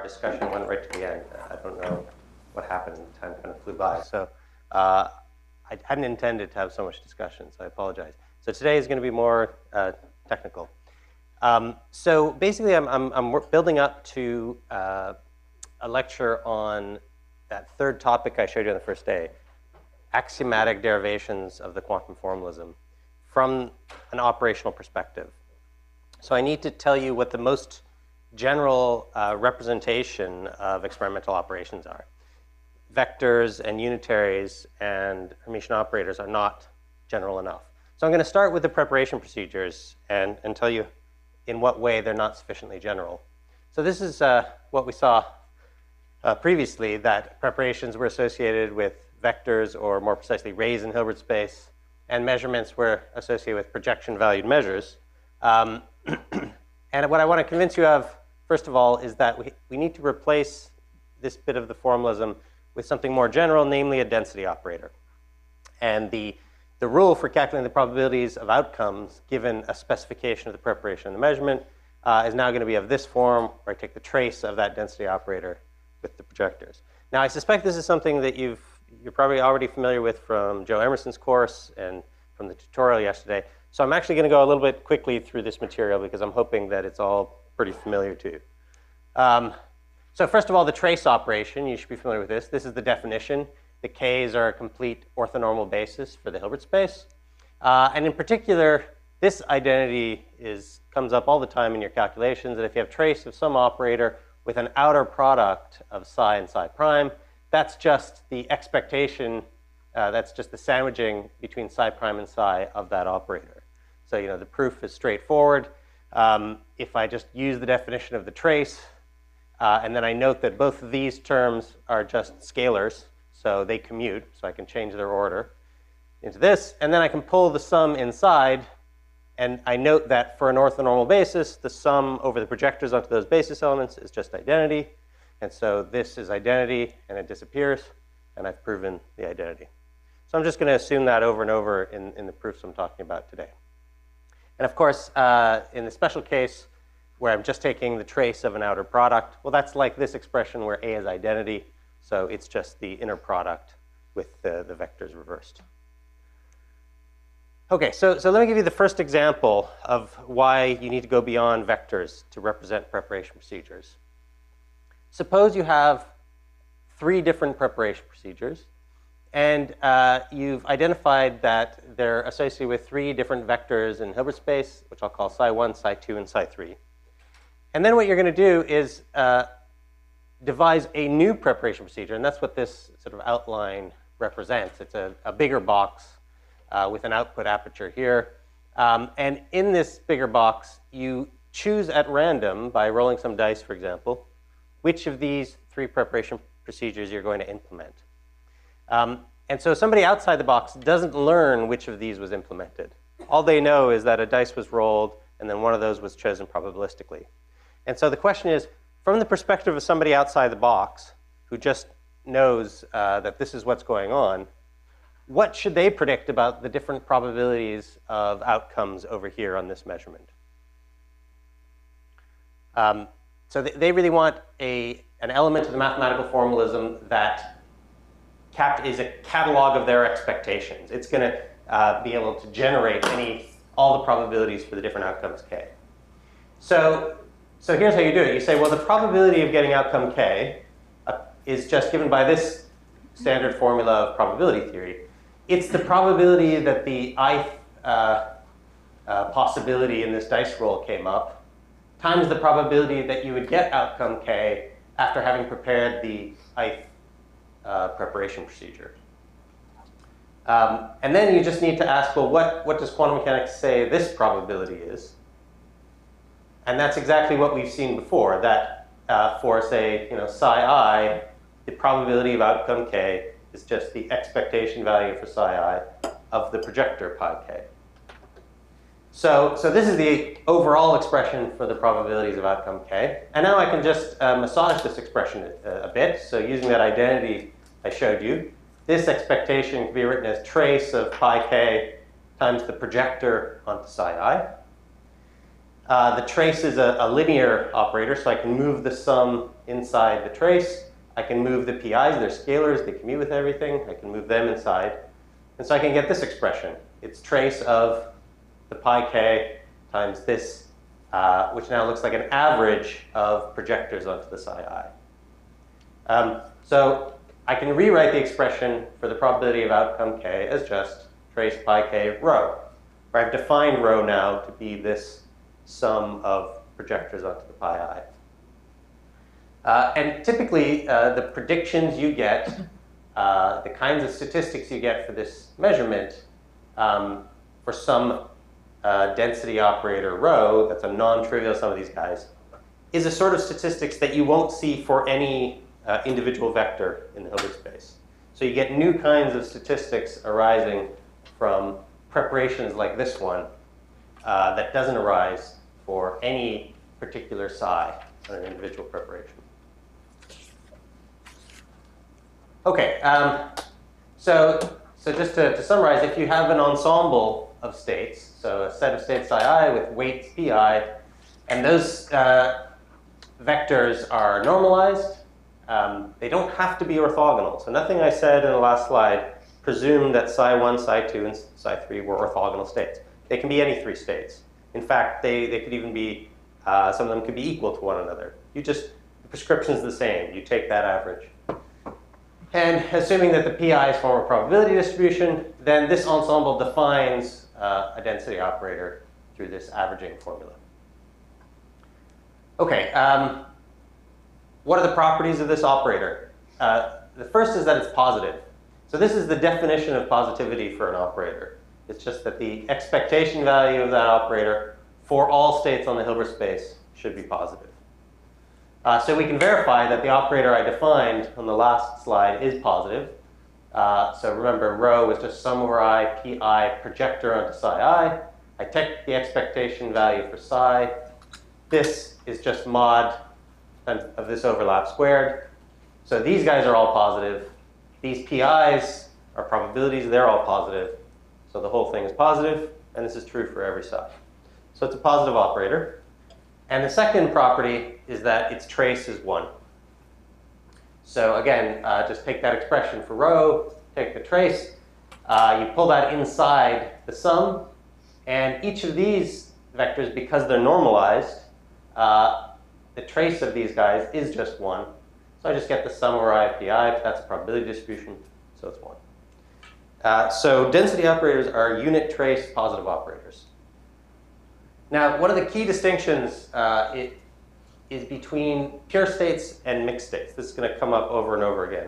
discussion went right to the end. I don't know what happened. Time kind of flew by. So I hadn't intended to have so much discussion, so I apologize. So today is going to be more technical. So basically, I'm building up to a lecture on that third topic I showed you on the first day, axiomatic derivations of the quantum formalism from an operational perspective. So I need to tell you what the most general representation of experimental operations are. Vectors and unitaries and Hermitian operators are not general enough. So I'm going to start with the preparation procedures and tell you in what way they're not sufficiently general. So this is what we saw previously, that preparations were associated with vectors, or more precisely rays in Hilbert space, and measurements were associated with projection-valued measures. And what I want to convince you of, first of all, is that we need to replace this bit of the formalism with something more general, namely a density operator. And the rule for calculating the probabilities of outcomes given a specification of the preparation and the measurement is now going to be of this form, where I take the trace of that density operator with the projectors. Now, I suspect this is something that you're probably already familiar with from Joe Emerson's course and from the tutorial yesterday. So I'm actually going to go a little bit quickly through this material because I'm hoping that it's all pretty familiar to you. So first of all, the trace operation, you should be familiar with this. This is the definition. The K's are a complete orthonormal basis for the Hilbert space. And in particular, this identity comes up all the time in your calculations, that if you have trace of some operator with an outer product of psi and psi prime, that's just the expectation, that's just the sandwiching between psi prime and psi of that operator. So, the proof is straightforward. If I just use the definition of the trace, and then I note that both of these terms are just scalars, so they commute, so I can change their order into this, and then I can pull the sum inside, and I note that for an orthonormal basis, the sum over the projectors onto those basis elements is just identity, and so this is identity, and it disappears, and I've proven the identity. So I'm just going to assume that over and over in the proofs I'm talking about today. And of course, in the special case where I'm just taking the trace of an outer product, well, that's like this expression where A is identity, so it's just the inner product with the vectors reversed. Okay, so let me give you the first example of why you need to go beyond vectors to represent preparation procedures. Suppose you have 3 different preparation procedures, and you've identified that they're associated with 3 different vectors in Hilbert space, which I'll call psi1, psi2, and psi3. And then what you're going to do is devise a new preparation procedure, and that's what this sort of outline represents. It's a bigger box with an output aperture here. And in this bigger box, you choose at random, by rolling some dice, for example, which of these 3 preparation procedures you're going to implement. And so somebody outside the box doesn't learn which of these was implemented. All they know is that a dice was rolled, and then one of those was chosen probabilistically. And so the question is, from the perspective of somebody outside the box who just knows that this is what's going on, what should they predict about the different probabilities of outcomes over here on this measurement? So they really want an element of the mathematical formalism that is a catalog of their expectations. It's going to be able to generate all the probabilities for the different outcomes K. So here's how you do it. You say, well, the probability of getting outcome K is just given by this standard formula of probability theory. It's the probability that the ith possibility in this dice roll came up times the probability that you would get outcome K after having prepared the ith preparation procedure. And then you just need to ask, well, what does quantum mechanics say this probability is? And that's exactly what we've seen before, that for, say, psi I, the probability of outcome K is just the expectation value for psi I of the projector pi K. So this is the overall expression for the probabilities of outcome K. And now I can just massage this expression a bit. So using that identity I showed you, this expectation can be written as trace of pi K times the projector onto psi I. The trace is a linear operator, so I can move the sum inside the trace. I can move the PIs, they're scalars, they commute with everything. I can move them inside. And so I can get this expression. It's trace of the pi k times this, which now looks like an average of projectors onto the psi I. So I can rewrite the expression for the probability of outcome k as just trace pi k rho, where I've defined rho now to be this sum of projectors onto the pi I. And typically, the predictions you get, the kinds of statistics you get for this measurement, for some density operator rho, that's a non-trivial sum of these guys, is a sort of statistics that you won't see for any individual vector in the Hilbert space. So you get new kinds of statistics arising from preparations like this one that doesn't arise for any particular psi on an individual preparation. Okay, so just to summarize, if you have an ensemble of states, so a set of states psi I with weights pi, and those vectors are normalized, they don't have to be orthogonal. So nothing I said in the last slide presumed that psi 1, psi 2, and psi 3 were orthogonal states. They can be any three states. In fact, they could even be, some of them could be equal to one another. The prescription is the same. You take that average. And assuming that the PIs form a probability distribution, then this ensemble defines a density operator through this averaging formula. Okay, what are the properties of this operator? The first is that it's positive. So this is the definition of positivity for an operator. It's just that the expectation value of that operator for all states on the Hilbert space should be positive. So we can verify that the operator I defined on the last slide is positive. So remember, rho is just sum over I, pi, projector onto psi I. I take the expectation value for psi. This is just mod of this overlap squared. So these guys are all positive. These PIs are probabilities. They're all positive. So the whole thing is positive. And this is true for every psi. So it's a positive operator. And the second property is that its trace is 1. So again, just take that expression for rho, take the trace. You pull that inside the sum. And each of these vectors, because they're normalized, the trace of these guys is just 1. So I just get the sum over I of pi. That's a probability distribution, so it's 1. So density operators are unit trace positive operators. Now, one of the key distinctions is between pure states and mixed states. This is going to come up over and over again.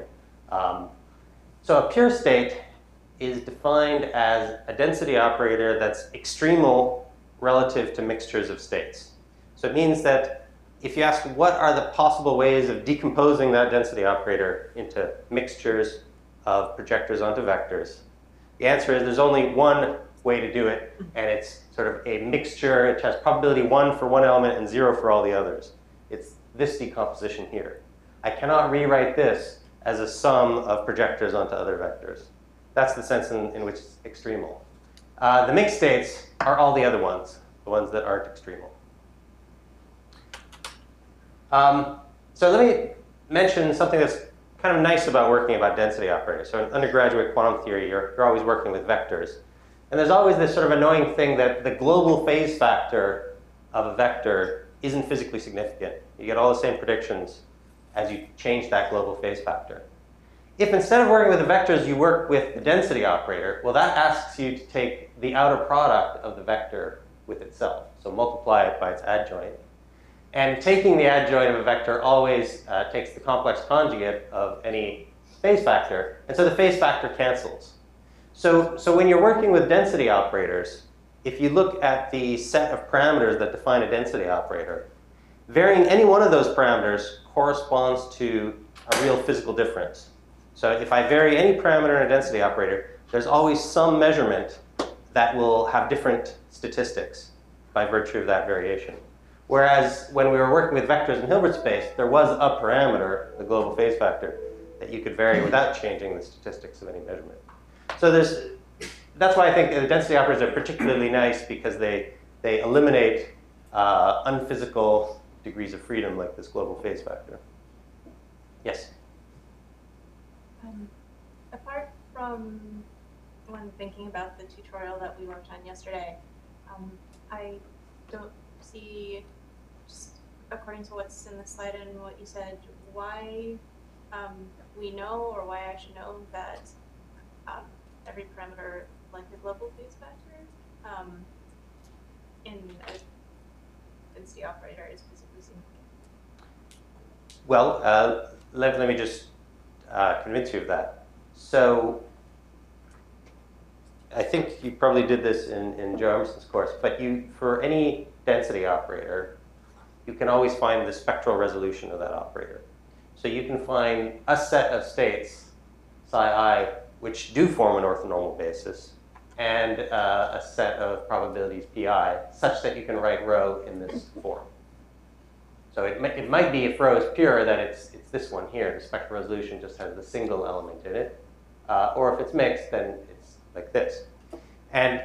So a pure state is defined as a density operator that's extremal relative to mixtures of states. So it means that if you ask what are the possible ways of decomposing that density operator into mixtures of projectors onto vectors, the answer is there's only one way to do it, and it's sort of a mixture. It has probability 1 for one element and 0 for all the others. It's this decomposition here. I cannot rewrite this as a sum of projectors onto other vectors. That's the sense in which it's extremal. The mixed states are all the other ones, the ones that aren't extremal. So let me mention something that's kind of nice about working about density operators. So in undergraduate quantum theory, you're always working with vectors. And there's always this sort of annoying thing that the global phase factor of a vector isn't physically significant. You get all the same predictions as you change that global phase factor. If instead of working with the vectors, you work with the density operator, well, that asks you to take the outer product of the vector with itself. So multiply it by its adjoint. And taking the adjoint of a vector always takes the complex conjugate of any phase factor. And so the phase factor cancels. So when you're working with density operators, if you look at the set of parameters that define a density operator, varying any one of those parameters corresponds to a real physical difference. So if I vary any parameter in a density operator, there's always some measurement that will have different statistics by virtue of that variation. Whereas when we were working with vectors in Hilbert space, there was a parameter, the global phase factor, that you could vary without changing the statistics of any measurement. So that's why I think the density operators are particularly nice, because they eliminate unphysical degrees of freedom like this global phase vector. Yes? Apart from when thinking about the tutorial that we worked on yesterday, I don't see, just according to what's in the slide and what you said, why we know, or why I should know that every parameter like the global phase vector in a density operator is physically significant. Well, let me just convince you of that. So I think you probably did this in Joe Emerson's course, but for any density operator, you can always find the spectral resolution of that operator. So you can find a set of states, psi I, which do form an orthonormal basis, and a set of probabilities pi, such that you can write rho in this form. So it might be, if rho is pure, that it's this one here. The spectral resolution just has the single element in it. Or if it's mixed, then it's like this. And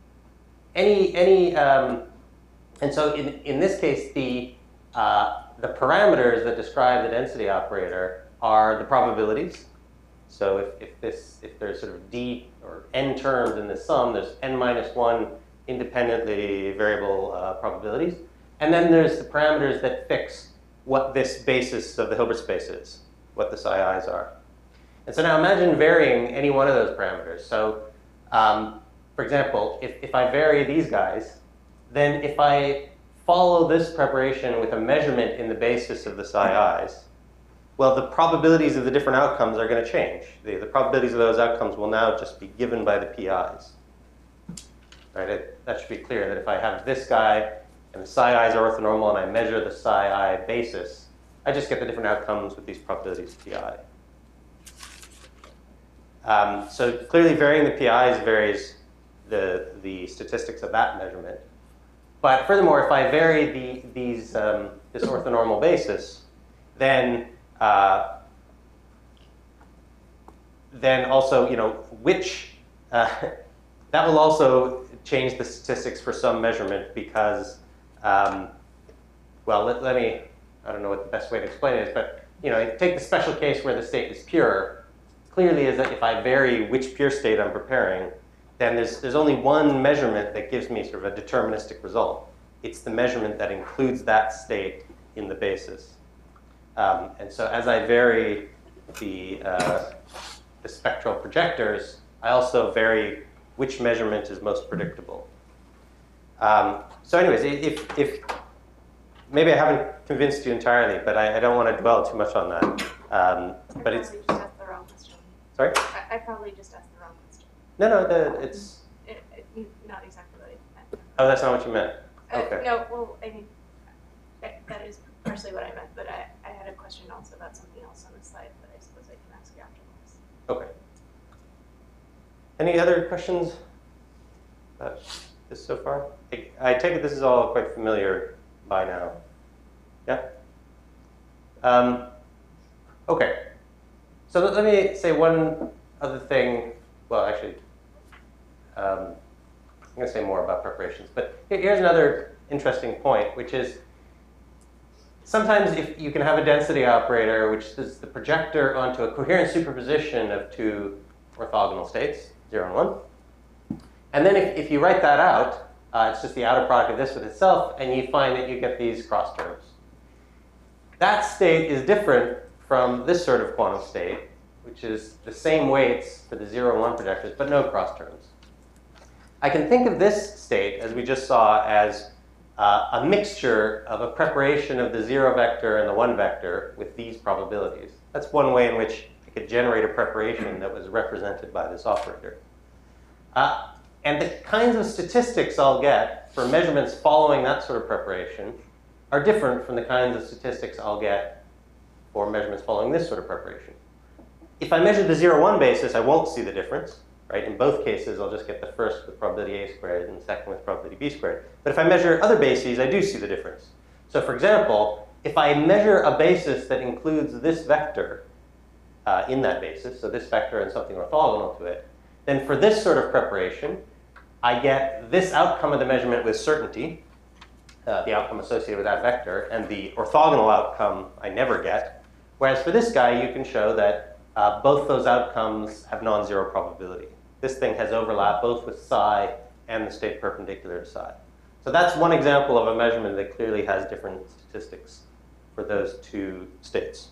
and so in this case, the parameters that describe the density operator are the probabilities. So if there's sort of d or n terms in this sum, there's n minus 1 independently variable probabilities. And then there's the parameters that fix what this basis of the Hilbert space is, what the psi i's are. And so now imagine varying any one of those parameters. So for example, if I vary these guys, then if I follow this preparation with a measurement in the basis of the psi i's, well, the probabilities of the different outcomes are going to change. The probabilities of those outcomes will now just be given by the pi's. Right? That should be clear, that if I have this guy and the psi i's are orthonormal and I measure the psi I basis, I just get the different outcomes with these probabilities pi. So clearly varying the pi's varies the statistics of that measurement. But furthermore, if I vary this orthonormal basis, then also, which that will also change the statistics for some measurement because, well, let me, I don't know what the best way to explain it is, but take the special case where the state is pure. Clearly is that if I vary which pure state I'm preparing, then there's only one measurement that gives me sort of a deterministic result. It's the measurement that includes that state in the basis. And so as I vary the spectral projectors, I also vary which measurement is most predictable. So anyways, if maybe I haven't convinced you entirely, but I don't want to dwell too much on that. But it's just asked the wrong question. Sorry? I probably just asked the wrong question. No, it's not exactly what I meant. Oh, that's not what you meant. Okay. No, well, I mean, that is partially what I meant, but I had a question also about something else on the slide that I suppose I can ask you afterwards. Okay. Any other questions about this so far? I take it this is all quite familiar by now. Yeah? Okay. So let me say one other thing. Well, actually, I'm going to say more about preparations. But here's another interesting point, which is sometimes if you can have a density operator, which is the projector onto a coherent superposition of two orthogonal states, 0 and 1. And then if you write that out, it's just the outer product of this with itself, and you find that you get these cross terms. That state is different from this sort of quantum state, which is the same weights for the 0 and 1 projectors, but no cross terms. I can think of this state, as we just saw, as a mixture of a preparation of the 0 vector and the 1 vector with these probabilities. That's one way in which I could generate a preparation that was represented by this operator. And the kinds of statistics I'll get for measurements following that sort of preparation are different from the kinds of statistics I'll get for measurements following this sort of preparation. If I measure the 0, 1 basis, I won't see the difference. Right? In both cases, I'll just get the first with probability a squared and the second with probability b squared. But if I measure other bases, I do see the difference. So for example, if I measure a basis that includes this vector in that basis, so this vector and something orthogonal to it, then for this sort of preparation, I get this outcome of the measurement with certainty. the outcome associated with that vector, and the orthogonal outcome I never get. Whereas for this guy, you can show that both those outcomes have non-zero probability. This thing has overlap both with psi and the state perpendicular to psi. So that's one example of a measurement that clearly has different statistics for those two states.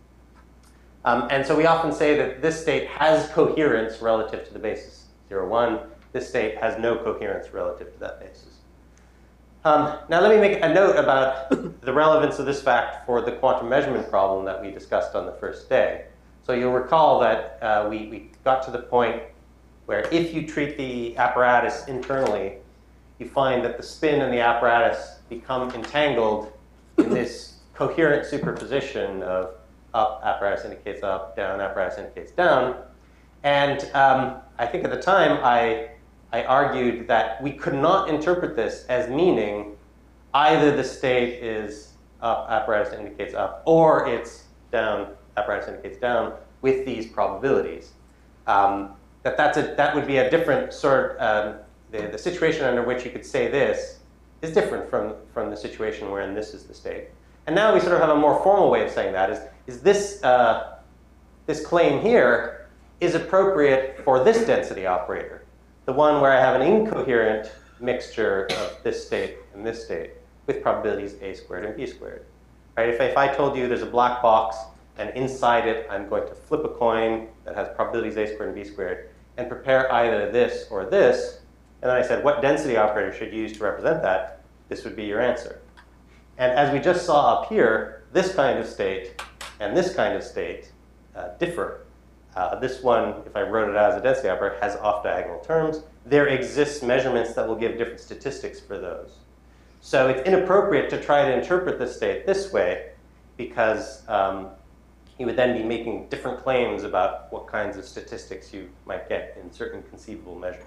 And so we often say that this state has coherence relative to the basis 0, 1. This state has no coherence relative to that basis. Now let me make a note about the relevance of this fact for the quantum measurement problem that we discussed on the first day. So you'll recall that we got to the point where if you treat the apparatus internally, you find that the spin and the apparatus become entangled in this coherent superposition of up, apparatus indicates up, down, apparatus indicates down. And I think at the time I argued that we could not interpret this as meaning either the state is up, apparatus indicates up, or it's down, apparatus indicates down, with these probabilities. That would be a different sort. The situation under which you could say this is different from the situation wherein this is the state. And now we sort of have a more formal way of saying that is this this claim here is appropriate for this density operator, the one where I have an incoherent mixture of this state and this state with probabilities a squared and b squared. Right? If I told you there's a black box and inside it I'm going to flip a coin that has probabilities a squared and b squared and prepare either this or this, and then I said what density operator should you use to represent that, this would be your answer. And as we just saw up here, this kind of state and this kind of state differ. This one, if I wrote it as a density operator, has off-diagonal terms. There exists measurements that will give different statistics for those. So it's inappropriate to try to interpret this state this way because you would then be making different claims about what kinds of statistics you might get in certain conceivable measurements.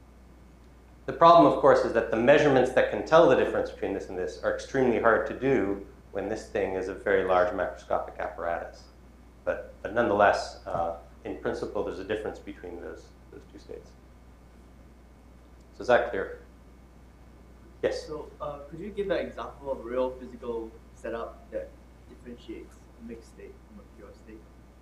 The problem, of course, is that the measurements that can tell the difference between this and this are extremely hard to do when this thing is a very large macroscopic apparatus. But nonetheless, in principle, there's a difference between those two states. So is that clear? Yes? So could you give an example of a real physical setup that differentiates a mixed state from a pure state?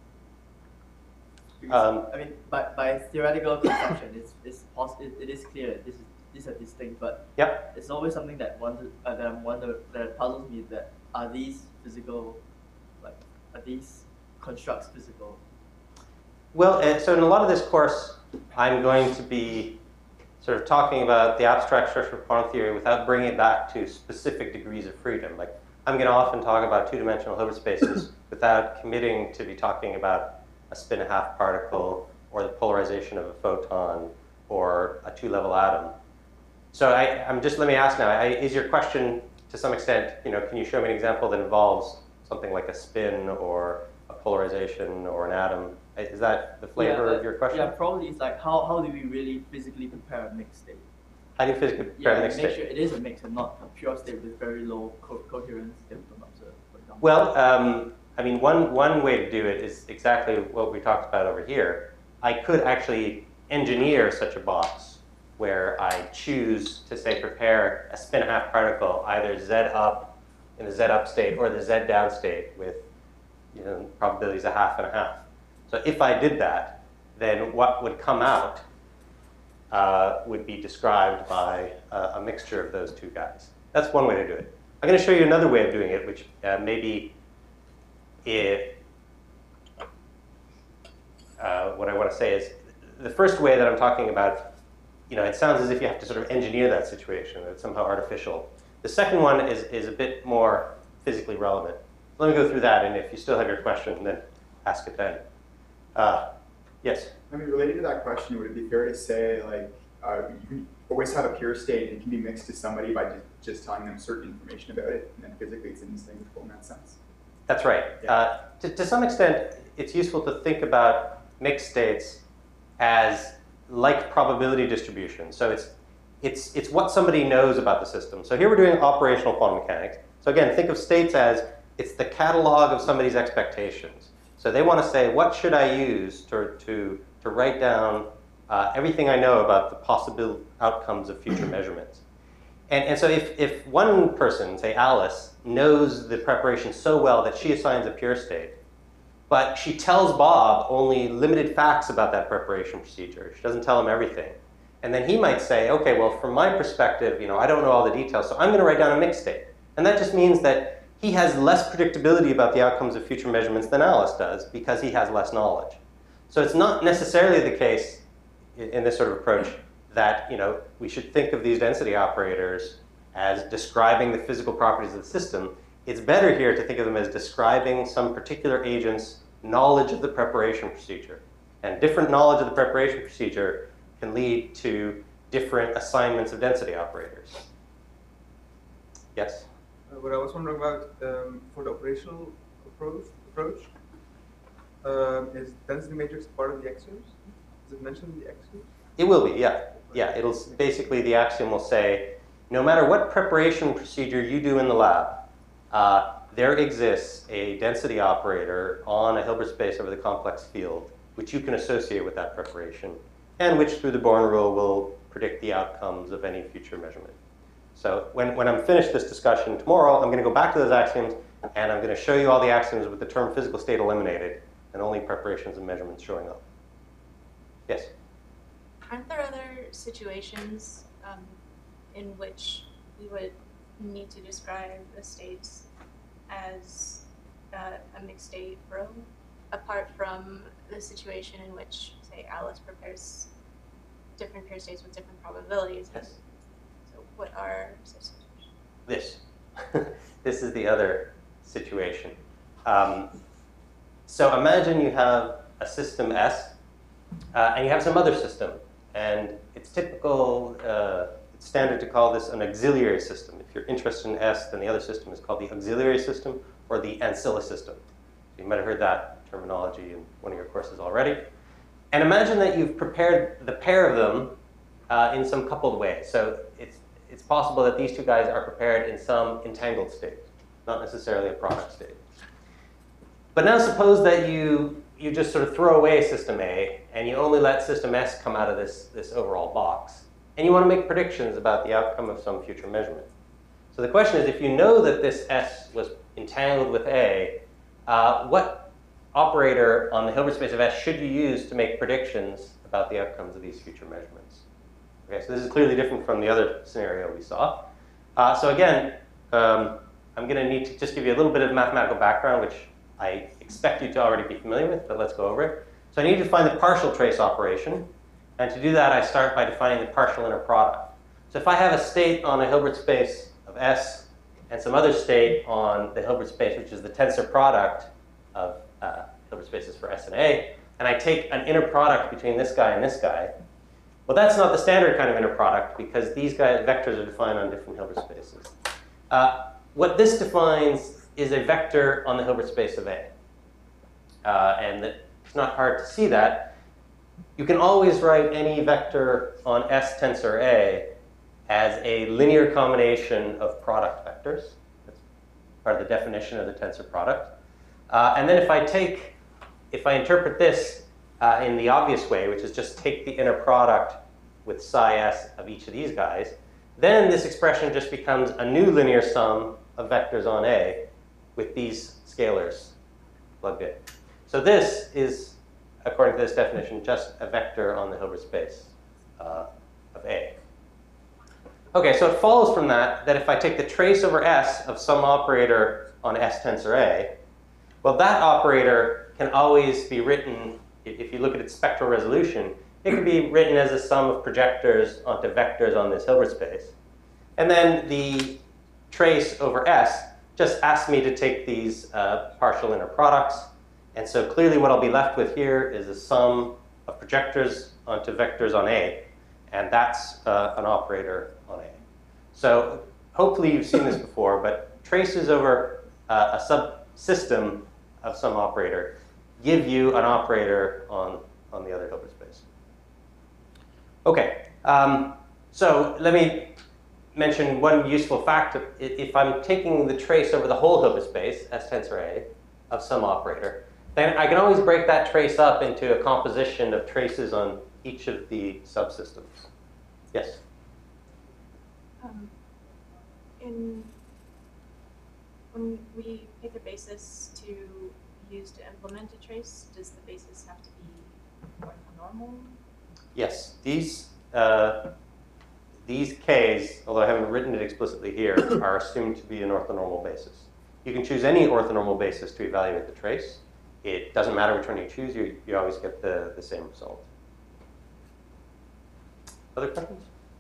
Because, I mean, by theoretical consumption, it is clear that these are distinct, but yep. It's always something that that puzzles me. That are these physical, are these constructs physical? Well, so in a lot of this course, I'm going to be sort of talking about the abstract structure of quantum theory without bringing it back to specific degrees of freedom. Like I'm going to often talk about two-dimensional Hilbert spaces without committing to be talking about a spin-a-half particle or the polarization of a photon or a two-level atom. So let me ask now, is your question to some extent, can you show me an example that involves something like a spin or a polarization or an atom? Is that the flavor of your question? Yeah, probably it's like how do we really physically prepare a mixed state? How do you physically prepare a mixed state? Make sure it is a mix and not a pure state with very low coherence that we don't observe, for example. Well, I mean, one way to do it is exactly what we talked about over here. I could actually engineer such a box where I choose to, say, prepare a spin-a-half particle, either Z up in the Z up state or the Z down state with probabilities a half and a half. So if I did that, then what would come out would be described by a mixture of those two guys. That's one way to do it. I'm going to show you another way of doing it, which maybe what I want to say is the first way that I'm talking about, it sounds as if you have to sort of engineer that situation, that it's somehow artificial. The second one is a bit more physically relevant. Let me go through that, and if you still have your question, then ask it then. Yes? I mean, related to that question, would it be fair to say, like, you can always have a pure state and it can be mixed to somebody by just telling them certain information about it, and then physically it's indistinguishable in that sense? That's right. Yeah. To some extent, it's useful to think about mixed states as like probability distribution. So it's what somebody knows about the system. So here we're doing operational quantum mechanics. So again, think of states as it's the catalog of somebody's expectations. So they want to say, what should I use to write down everything I know about the possible outcomes of future measurements? And so if one person, say Alice, knows the preparation so well that she assigns a pure state, but she tells Bob only limited facts about that preparation procedure, she doesn't tell him everything, and then he might say, okay, well, from my perspective, I don't know all the details, so I'm going to write down a mixed state. And that just means that he has less predictability about the outcomes of future measurements than Alice does because he has less knowledge. So it's not necessarily the case in this sort of approach that we should think of these density operators as describing the physical properties of the system. It's better here to think of them as describing some particular agent's knowledge of the preparation procedure. And different knowledge of the preparation procedure can lead to different assignments of density operators. Yes? What I was wondering about for the operational approach, is density matrix part of the axioms? Is it mentioned in the axioms? It will be, yeah. Yeah, it'll basically, the axiom will say, no matter what preparation procedure you do in the lab, there exists a density operator on a Hilbert space over the complex field, which you can associate with that preparation, and which through the Born rule will predict the outcomes of any future measurement. So when I'm finished this discussion tomorrow, I'm going to go back to those axioms, and I'm going to show you all the axioms with the term physical state eliminated, and only preparations and measurements showing up. Yes? Aren't there other situations in which we would need to describe the states as a mixed state row, apart from the situation in which, say, Alice prepares different pure states with different probabilities? Yes. So what are such situations? This. This is the other situation. So imagine you have a system S, and you have some other system. And it's typical, it's standard to call this an auxiliary system. If you're interested in S, then the other system is called the auxiliary system or the ancilla system. So you might have heard that terminology in one of your courses already. And imagine that you've prepared the pair of them in some coupled way. So it's possible that these two guys are prepared in some entangled state, not necessarily a product state. But now suppose that you just sort of throw away system A, and you only let system S come out of this overall box. And you want to make predictions about the outcome of some future measurement. So the question is, if you know that this S was entangled with A, what operator on the Hilbert space of S should you use to make predictions about the outcomes of these future measurements? Okay, so this is clearly different from the other scenario we saw. So again, I'm going to need to just give you a little bit of mathematical background, which I expect you to already be familiar with, but let's go over it. So I need to find the partial trace operation. And to do that, I start by defining the partial inner product. So if I have a state on a Hilbert space of S and some other state on the Hilbert space, which is the tensor product of Hilbert spaces for S and A, and I take an inner product between this guy and this guy, well, that's not the standard kind of inner product because these vectors are defined on different Hilbert spaces. What this defines is a vector on the Hilbert space of A. And it's not hard to see that. You can always write any vector on S tensor A as a linear combination of product vectors. That's part of the definition of the tensor product. And then if I interpret this in the obvious way, which is just take the inner product with psi S of each of these guys, then this expression just becomes a new linear sum of vectors on A with these scalars plugged in. So this is, according to this definition, just a vector on the Hilbert space of A. Okay, so it follows from that if I take the trace over S of some operator on S tensor A, well, that operator can always be written, if you look at its spectral resolution, it can be written as a sum of projectors onto vectors on this Hilbert space. And then the trace over S just asks me to take these partial inner products. And so clearly what I'll be left with here is a sum of projectors onto vectors on A. And that's an operator on A. So hopefully you've seen this before, but traces over a subsystem of some operator give you an operator on the other Hilbert space. Okay, so let me mention one useful fact. If I'm taking the trace over the whole Hilbert space, S tensor A, of some operator, then I can always break that trace up into a composition of traces on each of the subsystems. Yes? when we pick a basis to use to implement a trace, does the basis have to be orthonormal? Yes, these k's, although I haven't written it explicitly here, are assumed to be an orthonormal basis. You can choose any orthonormal basis to evaluate the trace. It doesn't matter which one you choose, you always get the same result. Other questions?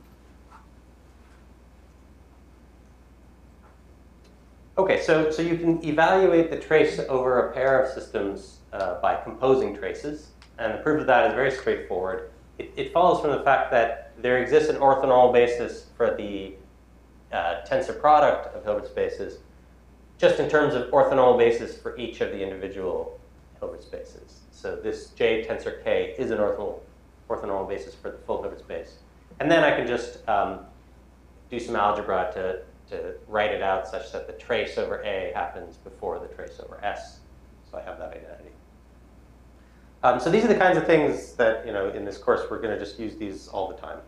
Okay, so you can evaluate the trace over a pair of systems by composing traces. And the proof of that is very straightforward. It follows from the fact that there exists an orthonormal basis for the tensor product of Hilbert spaces, just in terms of orthonormal basis for each of the individual Hilbert spaces. So this J tensor K is an orthonormal basis for the full Hilbert space. And then I can just do some algebra to write it out such that the trace over A happens before the trace over S. So I have that identity. So these are the kinds of things that, in this course, we're going to just use these all the time.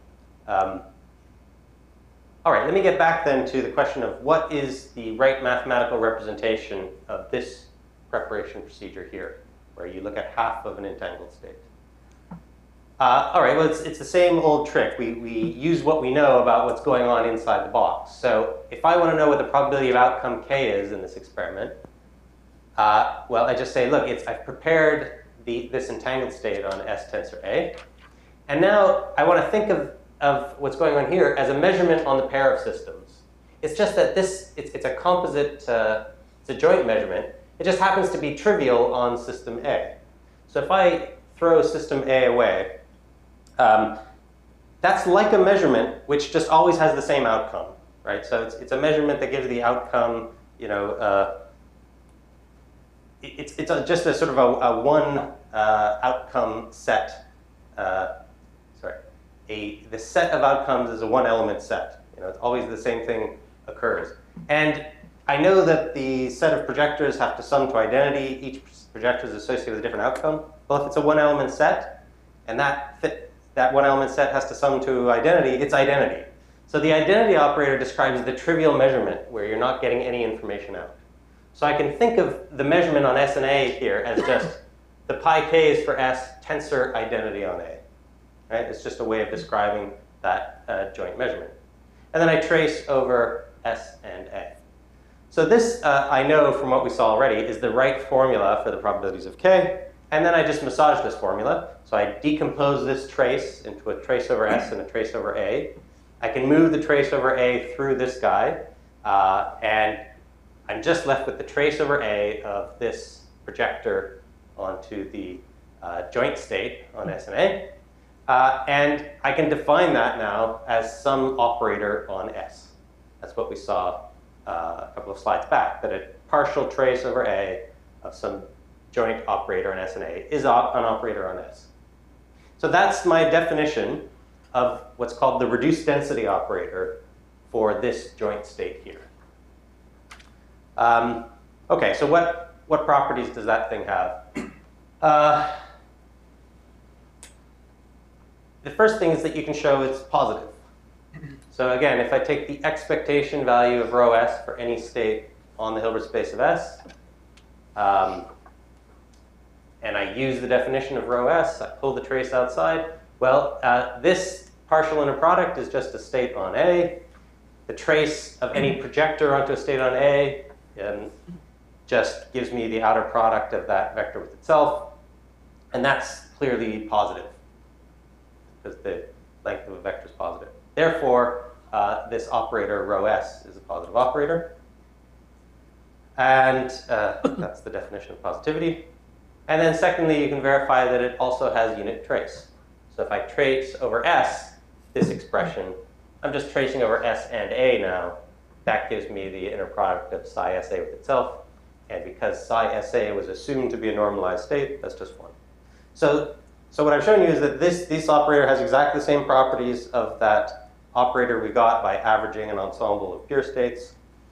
All right, let me get back then to the question of what is the right mathematical representation of this preparation procedure here, where you look at half of an entangled state. All right, well, it's the same old trick. We use what we know about what's going on inside the box. So if I want to know what the probability of outcome K is in this experiment, well, I just say, look, I've prepared this entangled state on S tensor A. And now I want to think of what's going on here as a measurement on the pair of systems. It's just that it's a composite, it's a joint measurement. It just happens to be trivial on system A. So if I throw system A away, that's like a measurement which just always has the same outcome, right? So it's a measurement that gives the outcome, it's just a sort of a one outcome set. The set of outcomes is a one element set. It's always the same thing occurs. And I know that the set of projectors have to sum to identity. Each projector is associated with a different outcome. Well, if it's a one element set, and that one element set has to sum to identity, it's identity. So the identity operator describes the trivial measurement where you're not getting any information out. So I can think of the measurement on S and A here as just the pi k's for S tensor identity on A. Right? It's just a way of describing that joint measurement. And then I trace over S and A. So this, I know from what we saw already, is the right formula for the probabilities of K. And then I just massage this formula. So I decompose this trace into a trace over S and a trace over A. I can move the trace over A through this guy. And I'm just left with the trace over A of this projector onto the joint state on S and A. And I can define that now as some operator on S. That's what we saw a couple of slides back, that a partial trace over A of some joint operator on S and A is an operator on S. So that's my definition of what's called the reduced density operator for this joint state here. Okay, so what properties does that thing have? The first thing is that you can show it's positive. So again, if I take the expectation value of rho S for any state on the Hilbert space of S, and I use the definition of rho S, I pull the trace outside, well, this partial inner product is just a state on A. The trace of any projector onto a state on A just gives me the outer product of that vector with itself. And that's clearly positive, because the length of a vector is positive. Therefore, this operator, rho S, is a positive operator. And that's the definition of positivity. And then secondly, you can verify that it also has unit trace. So if I trace over S this expression, I'm just tracing over S and A now. That gives me the inner product of psi SA with itself. And because psi SA was assumed to be a normalized state, that's just 1. So what I've shown you is that this operator has exactly the same properties of that operator we got by averaging an ensemble of pure states.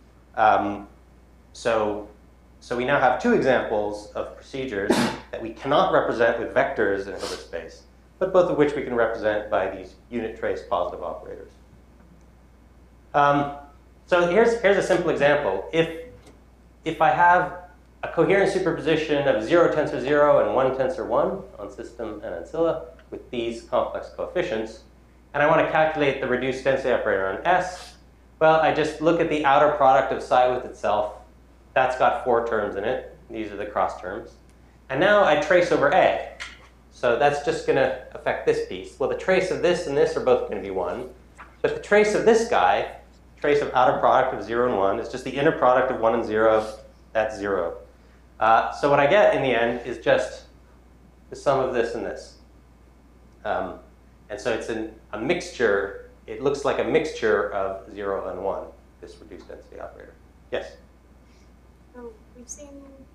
So we now have 2 examples of procedures that we cannot represent with vectors in Hilbert space, but both of which we can represent by these unit trace positive operators. So here's a simple example. If I have a coherent superposition of 0 tensor 0 and 1 tensor 1 on system and ancilla with these complex coefficients, and I want to calculate the reduced density operator on S, well, I just look at the outer product of psi with itself. That's got 4 terms in it. These are the cross terms. And now I trace over A. So that's just going to affect this piece. Well, the trace of this and this are both going to be 1. But the trace of this guy, trace of outer product of 0 and 1, is just the inner product of 1 and 0. That's 0. So what I get in the end is just the sum of this and this. And so it's a mixture. It looks like a mixture of 0 and 1, this reduced density operator. Yes? So we've seen,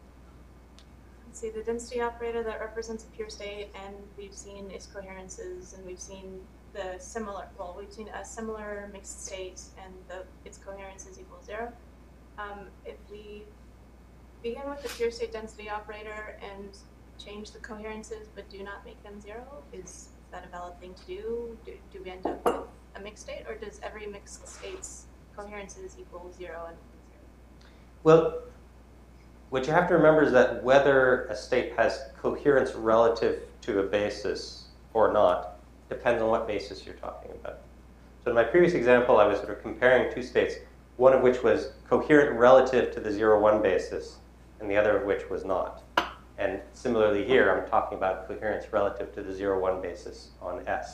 let's see, the density operator that represents a pure state, and we've seen its coherences, and we've seen we've seen a similar mixed state, and its coherence is equal to 0. If we begin with the pure state density operator and change the coherences but do not make them 0, is that a valid thing to do? Do we end up with a mixed state, or does every mixed state's coherences equal 0 and 0? Well, what you have to remember is that whether a state has coherence relative to a basis or not depends on what basis you're talking about. So in my previous example, I was sort of comparing two states, one of which was coherent relative to the 0-1 basis, and the other of which was not. And similarly here, I'm talking about coherence relative to the 0-1 basis on S.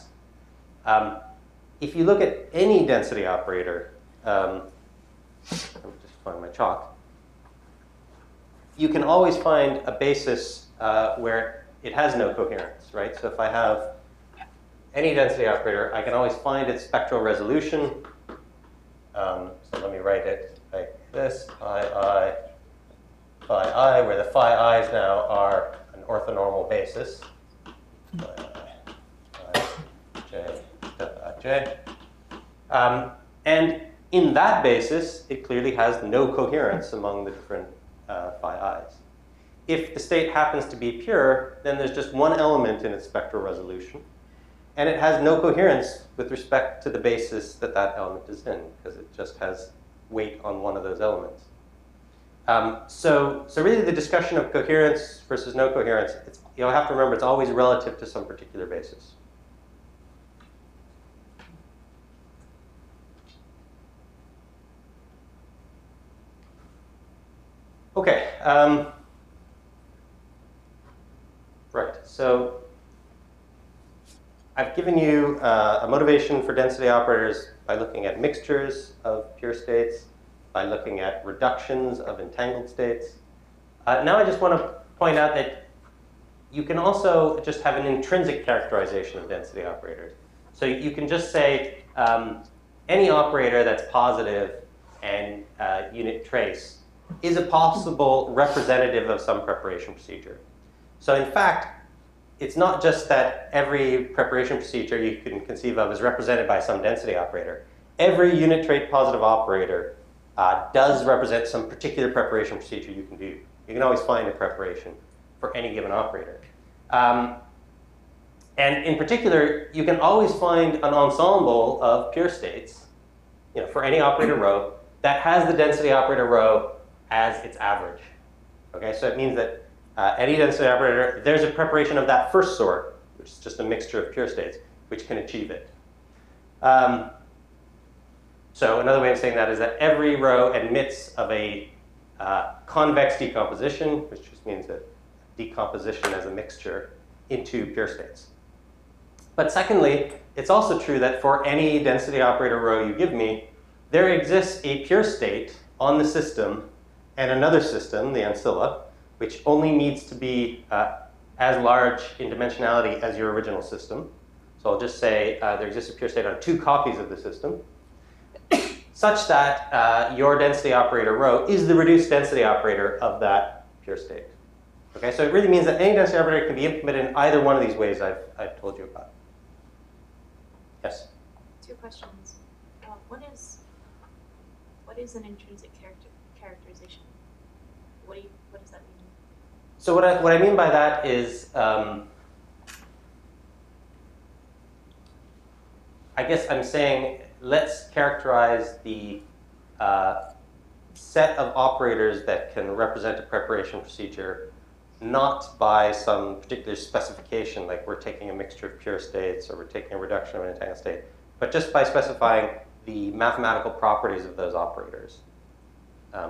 If you look at any density operator, let me just find my chalk, you can always find a basis where it has no coherence, right? So if I have any density operator, I can always find its spectral resolution. So let me write it like this, phi I, where the phi i's now are an orthonormal basis. J. And in that basis, it clearly has no coherence among the different phi i's. If the state happens to be pure, then there's just one element in its spectral resolution, and it has no coherence with respect to the basis that that element is in, because it just has weight on one of those elements. So really the discussion of coherence versus no coherence, you'll have to remember it's always relative to some particular basis. Okay. Right. So I've given you a motivation for density operators by looking at mixtures of pure states, by looking at reductions of entangled states. Now I just want to point out that you can also just have an intrinsic characterization of density operators. So you can just say any operator that's positive and unit trace is a possible representative of some preparation procedure. So in fact, it's not just that every preparation procedure you can conceive of is represented by some density operator. Every unit trait positive operator does represent some particular preparation procedure you can do. You can always find a preparation for any given operator. And in particular, you can always find an ensemble of pure states, for any operator rho that has the density operator rho as its average. Okay, so it means that any density operator, there's a preparation of that first sort, which is just a mixture of pure states, which can achieve it. So another way of saying that is that every rho admits of a convex decomposition, which just means that decomposition as a mixture into pure states. But secondly, it's also true that for any density operator rho you give me, there exists a pure state on the system and another system, the ancilla, which only needs to be as large in dimensionality as your original system. So I'll just say there exists a pure state on 2 copies of the system, such that your density operator rho is the reduced density operator of that pure state. Okay, so it really means that any density operator can be implemented in either one of these ways I've told you about. Yes? 2 questions. What is an intrinsic characterization? What does that mean? So what I mean by that is, I guess I'm saying let's characterize the set of operators that can represent a preparation procedure, not by some particular specification, like we're taking a mixture of pure states or we're taking a reduction of an entangled state, but just by specifying the mathematical properties of those operators. Does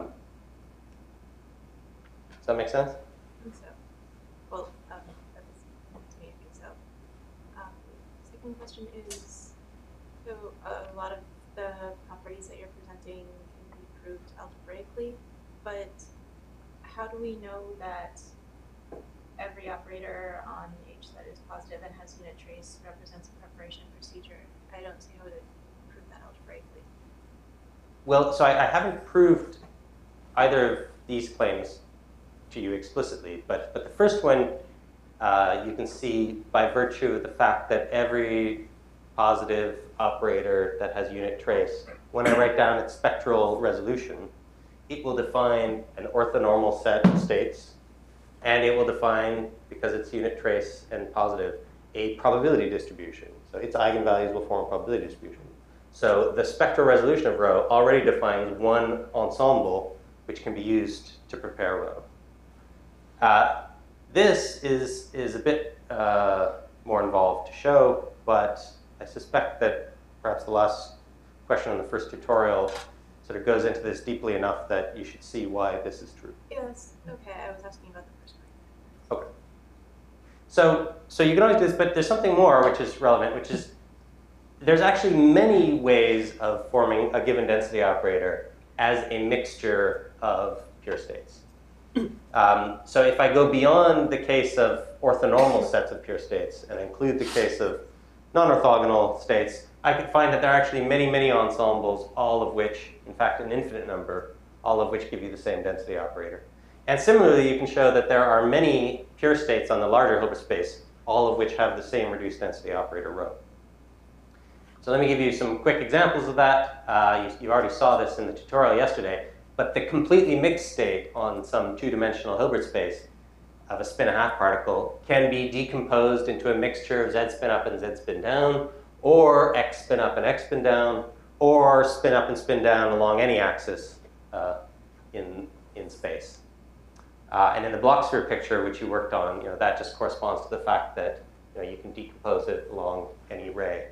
that make sense? I think so. Well, that's to me, I think so. Second question is, so a lot of the properties that you're presenting can be proved algebraically, but how do we know that every operator on H that is positive and has unit trace represents a preparation procedure? I don't see how to prove that algebraically. Well, so I haven't proved either of these claims to you explicitly, but the first one you can see by virtue of the fact that every positive operator that has unit trace, when I write down its spectral resolution, it will define an orthonormal set of states, and it will define, because it's unit trace and positive, a probability distribution. So its eigenvalues will form a probability distribution. So the spectral resolution of rho already defines one ensemble which can be used to prepare rho. This is a bit more involved to show, but I suspect that perhaps the last question on the first tutorial sort of goes into this deeply enough that you should see why this is true. Yeah, that's okay. I was asking about the first part. Okay. So you can always do this, but there's something more which is relevant, which is there's actually many ways of forming a given density operator as a mixture of pure states. So if I go beyond the case of orthonormal sets of pure states and include the case of non-orthogonal states, I could find that there are actually many, many ensembles, all of which, in fact, an infinite number, all of which give you the same density operator. And similarly, you can show that there are many pure states on the larger Hilbert space, all of which have the same reduced density operator rho. So let me give you some quick examples of that. You already saw this in the tutorial yesterday, but the completely mixed state on some two-dimensional Hilbert space of a spin-a-half particle can be decomposed into a mixture of Z spin up and Z spin down, or X spin up and X spin down, or spin up and spin down along any axis in space. And in the Bloch sphere picture, which you worked on, that just corresponds to the fact that you can decompose it along any ray.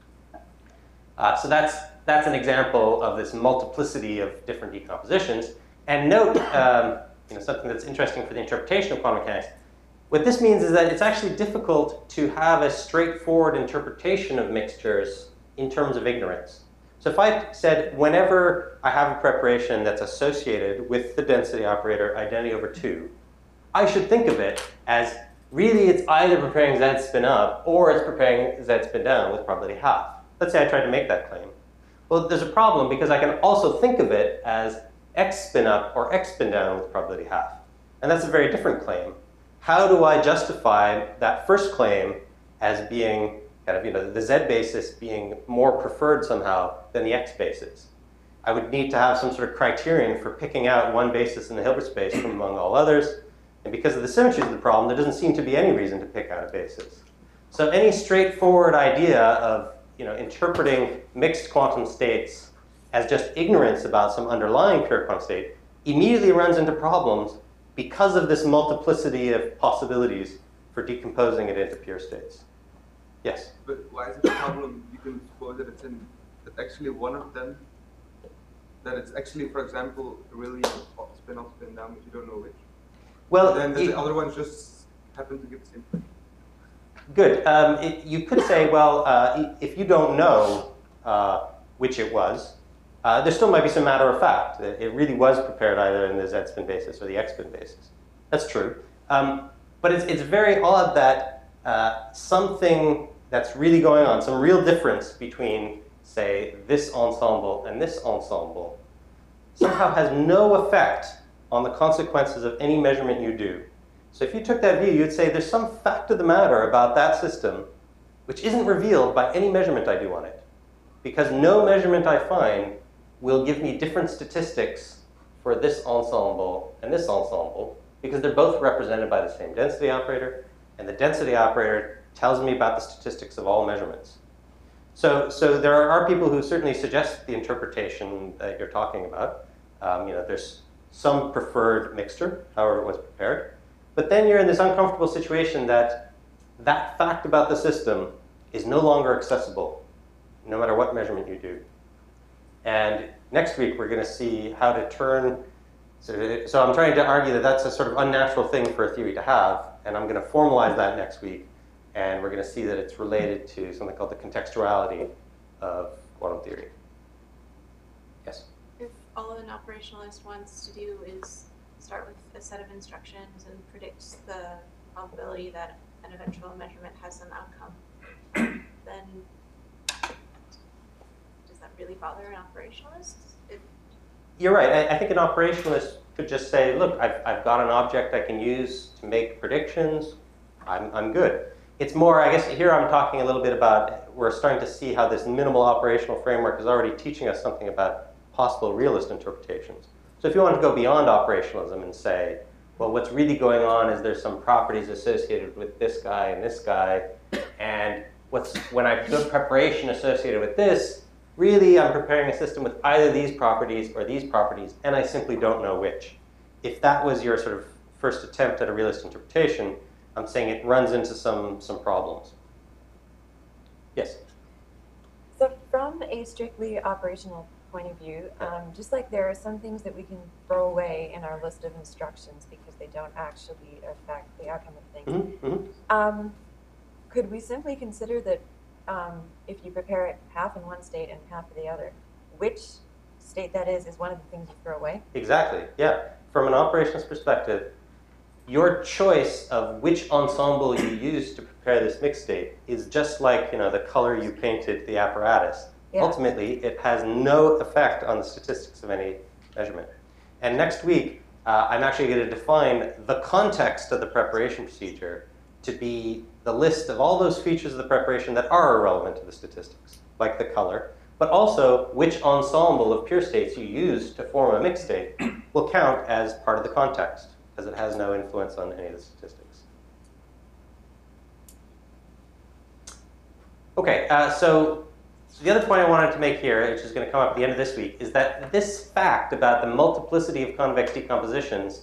So that's an example of this multiplicity of different decompositions. And note something that's interesting for the interpretation of quantum mechanics. What this means is that it's actually difficult to have a straightforward interpretation of mixtures in terms of ignorance. So if I said whenever I have a preparation that's associated with the density operator identity over 2, I should think of it as really it's either preparing Z spin up or it's preparing Z spin down with probability half. Let's say I tried to make that claim. Well, there's a problem because I can also think of it as X spin up or X spin down with probability half. And that's a very different claim. How do I justify that first claim as being kind of, the Z basis being more preferred somehow than the X basis? I would need to have some sort of criterion for picking out one basis in the Hilbert space from among all others. And because of the symmetries of the problem, there doesn't seem to be any reason to pick out a basis. So any straightforward idea of interpreting mixed quantum states as just ignorance about some underlying pure quantum state immediately runs into problems because of this multiplicity of possibilities for decomposing it into pure states. Yes? But why is it a problem? You can suppose that that actually one of them, that it's actually, for example, really spin up, spin down, but you don't know which. Well, and then the other ones just happen to give the same thing. Good. You could say, well, if you don't know which it was, there still might be some matter of fact. It really was prepared either in the Z-spin basis or the X-spin basis. That's true. But it's very odd that something that's really going on, some real difference between, say, this ensemble and this ensemble, somehow has no effect on the consequences of any measurement you do. So if you took that view, you'd say there's some fact of the matter about that system which isn't revealed by any measurement I do on it. Because no measurement I find will give me different statistics for this ensemble and this ensemble, because they're both represented by the same density operator, and the density operator tells me about the statistics of all measurements. So there are people who certainly suggest the interpretation that you're talking about. There's some preferred mixture, however it was prepared. But then you're in this uncomfortable situation that fact about the system is no longer accessible, no matter what measurement you do. And next week, we're going to see how to turn. So I'm trying to argue that that's a sort of unnatural thing for a theory to have. And I'm going to formalize that next week. And we're going to see that it's related to something called the contextuality of quantum theory. Yes? If all an operationalist wants to do is start with a set of instructions and predicts the probability that an eventual measurement has some outcome, then does that really bother an operationalist? You're right. I think an operationalist could just say, look, I've got an object I can use to make predictions. I'm good. It's more, I guess, here I'm talking a little bit about, we're starting to see how this minimal operational framework is already teaching us something about possible realist interpretations. So if you want to go beyond operationalism and say, well, what's really going on is there's some properties associated with this guy, and when I do preparation associated with this, really I'm preparing a system with either these properties or these properties, and I simply don't know which. If that was your sort of first attempt at a realist interpretation, I'm saying it runs into some problems. Yes? So from a strictly operational point of view, just like there are some things that we can throw away in our list of instructions because they don't actually affect the outcome of things, Mm-hmm. Could we simply consider that if you prepare it half in one state and half in the other, which state that is one of the things you throw away? Exactly, yeah. From an operations perspective, your choice of which ensemble you use to prepare this mixed state is just like the color you painted the apparatus. Yeah. Ultimately, it has no effect on the statistics of any measurement. And next week, I'm actually going to define the context of the preparation procedure to be the list of all those features of the preparation that are irrelevant to the statistics, like the color, but also which ensemble of pure states you use to form a mixed state will count as part of the context, because it has no influence on any of the statistics. Okay, so the other point I wanted to make here, which is going to come up at the end of this week, is that this fact about the multiplicity of convex decompositions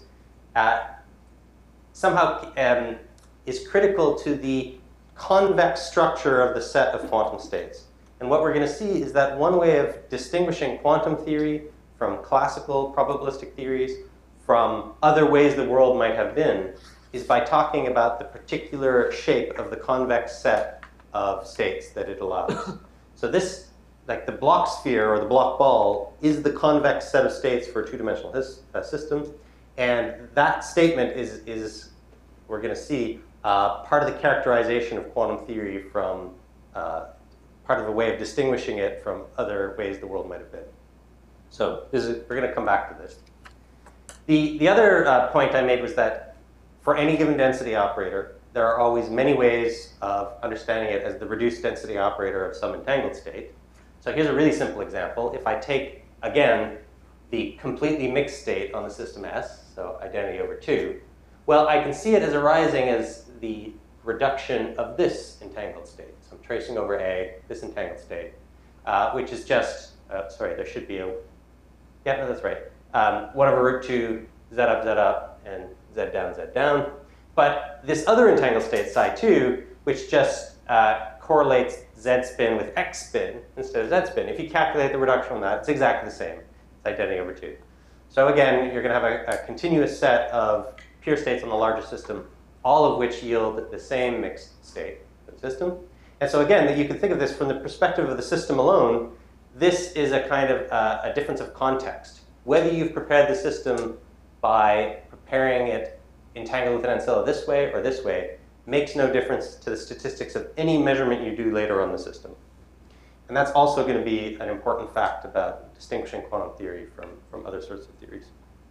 somehow is critical to the convex structure of the set of quantum states. And what we're going to see is that one way of distinguishing quantum theory from classical probabilistic theories from other ways the world might have been is by talking about the particular shape of the convex set of states that it allows. So this, like the Bloch sphere or the Bloch ball, is the convex set of states for a two-dimensional system. And that statement is we're going to see, part of the characterization of quantum theory from part of a way of distinguishing it from other ways the world might have been. So we're going to come back to this. The other point I made was that for any given density operator, there are always many ways of understanding it as the reduced density operator of some entangled state. So here's a really simple example. If I take, again, the completely mixed state on the system S, so identity over 2, well, I can see it as arising as the reduction of this entangled state. So I'm tracing over A, this entangled state, which is just, sorry, there should be a, yeah, no, that's right. 1 over root 2, Z up, and Z down. But this other entangled state, psi 2, which just correlates Z spin with X spin instead of Z spin. If you calculate the reduction on that, it's exactly the same. It's identity over 2. So again, you're going to have a continuous set of pure states on the larger system, all of which yield the same mixed state for the system. And so again, you can think of this from the perspective of the system alone. This is a kind of a difference of context. Whether you've prepared the system by preparing it entangled with an ancilla this way or this way makes no difference to the statistics of any measurement you do later on the system. And that's also going to be an important fact about distinguishing quantum theory from other sorts of theories.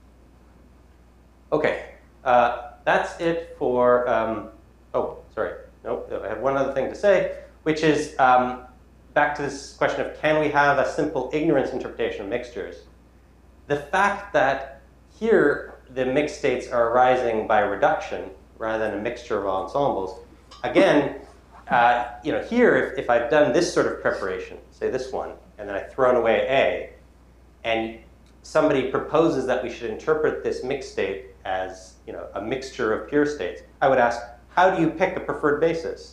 Okay, that's it for, oh, sorry. Nope, I have one other thing to say, which is back to this question of can we have a simple ignorance interpretation of mixtures? The fact that here the mixed states are arising by reduction rather than a mixture of ensembles, again, here, if I've done this sort of preparation, say this one, and then I've thrown away A, and somebody proposes that we should interpret this mixed state as a mixture of pure states, I would ask, how do you pick a preferred basis?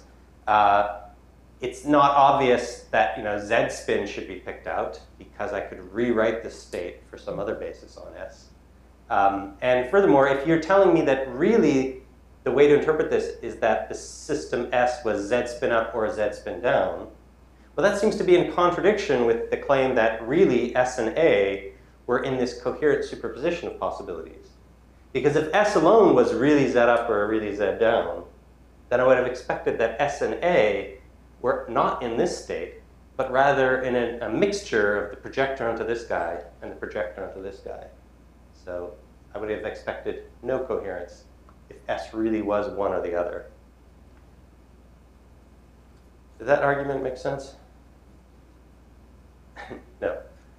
It's not obvious that Z spin should be picked out because I could rewrite this state for some other basis on S. And furthermore, if you're telling me that really the way to interpret this is that the system S was Z spin up or Z spin down, well, that seems to be in contradiction with the claim that really S and A were in this coherent superposition of possibilities. Because if S alone was really Z up or really Z down, then I would have expected that S and A were not in this state, but rather in a mixture of the projector onto this guy and the projector onto this guy. So I would have expected no coherence if S really was one or the other. Did that argument make sense? No.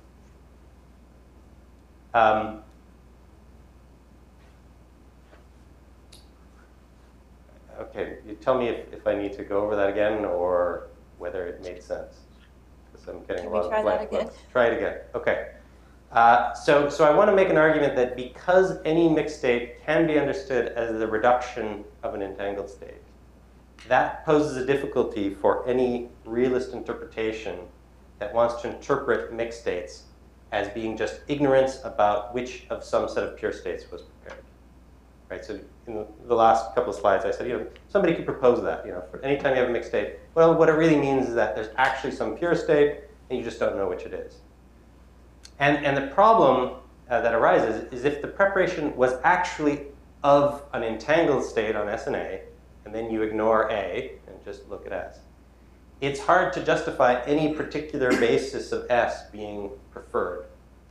Okay, you tell me if I need to go over that again or whether it made sense. Because I'm getting Can a we lot try of that blank again? looks. Try it again. Okay. So I want to make an argument that because any mixed state can be understood as the reduction of an entangled state, that poses a difficulty for any realist interpretation that wants to interpret mixed states as being just ignorance about which of some set of pure states was prepared. Right? So in the last couple of slides, I said, somebody could propose that. For any time you have a mixed state, well, what it really means is that there's actually some pure state, and you just don't know which it is. And the problem that arises is if the preparation was actually of an entangled state on S and A, and then you ignore A and just look at S, it's hard to justify any particular basis of S being preferred.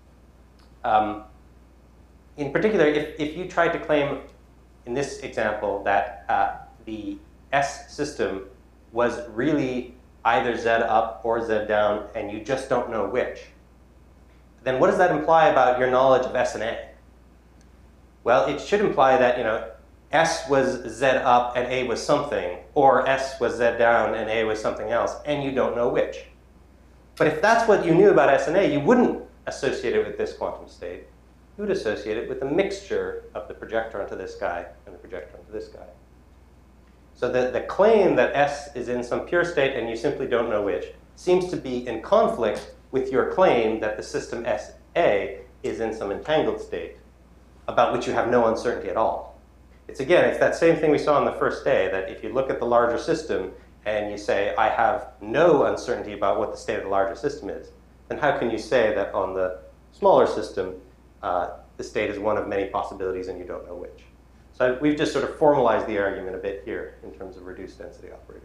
In particular, if you tried to claim in this example that the S system was really either Z up or Z down, and you just don't know which, then what does that imply about your knowledge of S and A? Well, it should imply that S was Z up and A was something, or S was Z down and A was something else, and you don't know which. But if that's what you knew about S and A, you wouldn't associate it with this quantum state. You would associate it with a mixture of the projector onto this guy and the projector onto this guy. So the claim that S is in some pure state and you simply don't know which seems to be in conflict with your claim that the system SA is in some entangled state about which you have no uncertainty at all. It's that same thing we saw on the first day, that if you look at the larger system and you say, I have no uncertainty about what the state of the larger system is, then how can you say that on the smaller system, the state is one of many possibilities and you don't know which? So we've just sort of formalized the argument a bit here in terms of reduced density operators.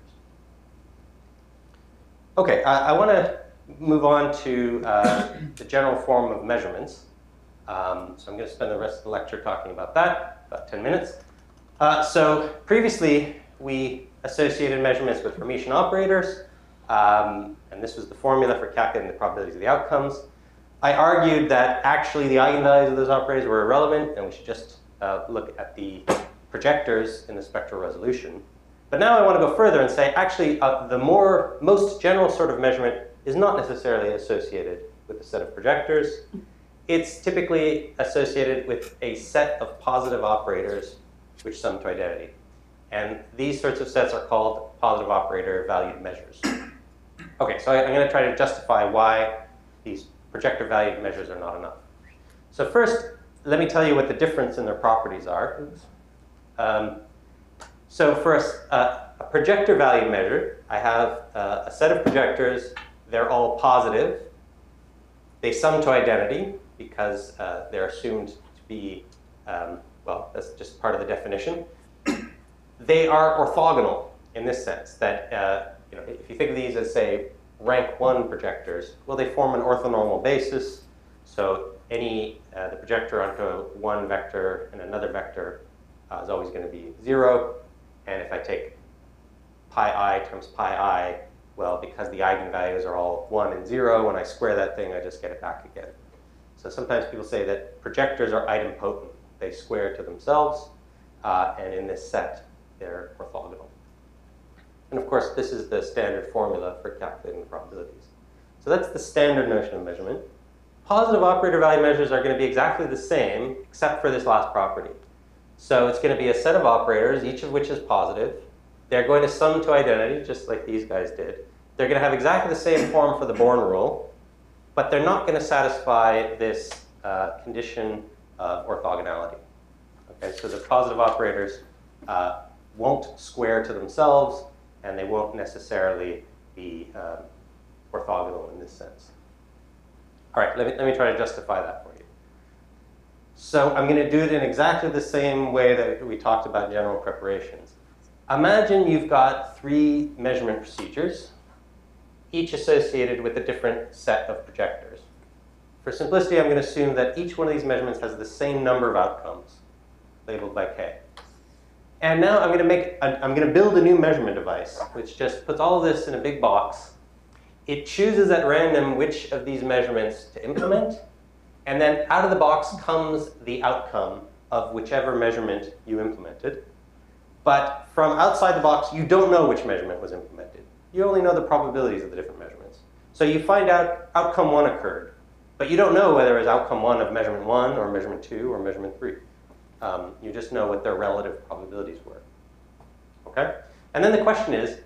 Okay, I want to move on to the general form of measurements. So I'm going to spend the rest of the lecture talking about that, about 10 minutes. So previously, we associated measurements with Hermitian operators, and this was the formula for calculating the probabilities of the outcomes. I argued that actually the eigenvalues of those operators were irrelevant, and we should just look at the projectors in the spectral resolution. But now I want to go further and say, actually, the most general sort of measurement is not necessarily associated with a set of projectors. It's typically associated with a set of positive operators which sum to identity. And these sorts of sets are called positive operator valued measures. Okay, so I'm going to try to justify why these projector valued measures are not enough. So first, let me tell you what the difference in their properties are. So for a projector value measure, I have a set of projectors. They're all positive. They sum to identity because they're assumed to be, well, that's just part of the definition. They are orthogonal in this sense, that if you think of these as, say, rank 1 projectors, well, they form an orthonormal basis. So the projector onto one vector and another vector is always going to be 0. And if I take pi I times pi I, well, because the eigenvalues are all 1 and 0, when I square that thing, I just get it back again. So sometimes people say that projectors are idempotent. They square to themselves, and in this set, they're orthogonal. And of course, this is the standard formula for calculating the probabilities. So that's the standard notion of measurement. Positive operator value measures are going to be exactly the same, except for this last property. So it's going to be a set of operators, each of which is positive. They're going to sum to identity, just like these guys did. They're going to have exactly the same form for the Born rule, but they're not going to satisfy this condition of orthogonality. Okay, so the positive operators won't square to themselves, and they won't necessarily be orthogonal in this sense. All right, let me try to justify that for you. So I'm going to do it in exactly the same way that we talked about general preparations. Imagine you've got 3 measurement procedures, each associated with a different set of projectors. For simplicity, I'm going to assume that each one of these measurements has the same number of outcomes, labeled by k. And now I'm going to build a new measurement device, which just puts all of this in a big box. It chooses at random which of these measurements to implement, and then out of the box comes the outcome of whichever measurement you implemented. But from outside the box, you don't know which measurement was implemented. You only know the probabilities of the different measurements. So you find out outcome 1 occurred, but you don't know whether it was outcome 1 of measurement 1 or measurement 2 or measurement 3. You just know what their relative probabilities were. Okay? And then the question is,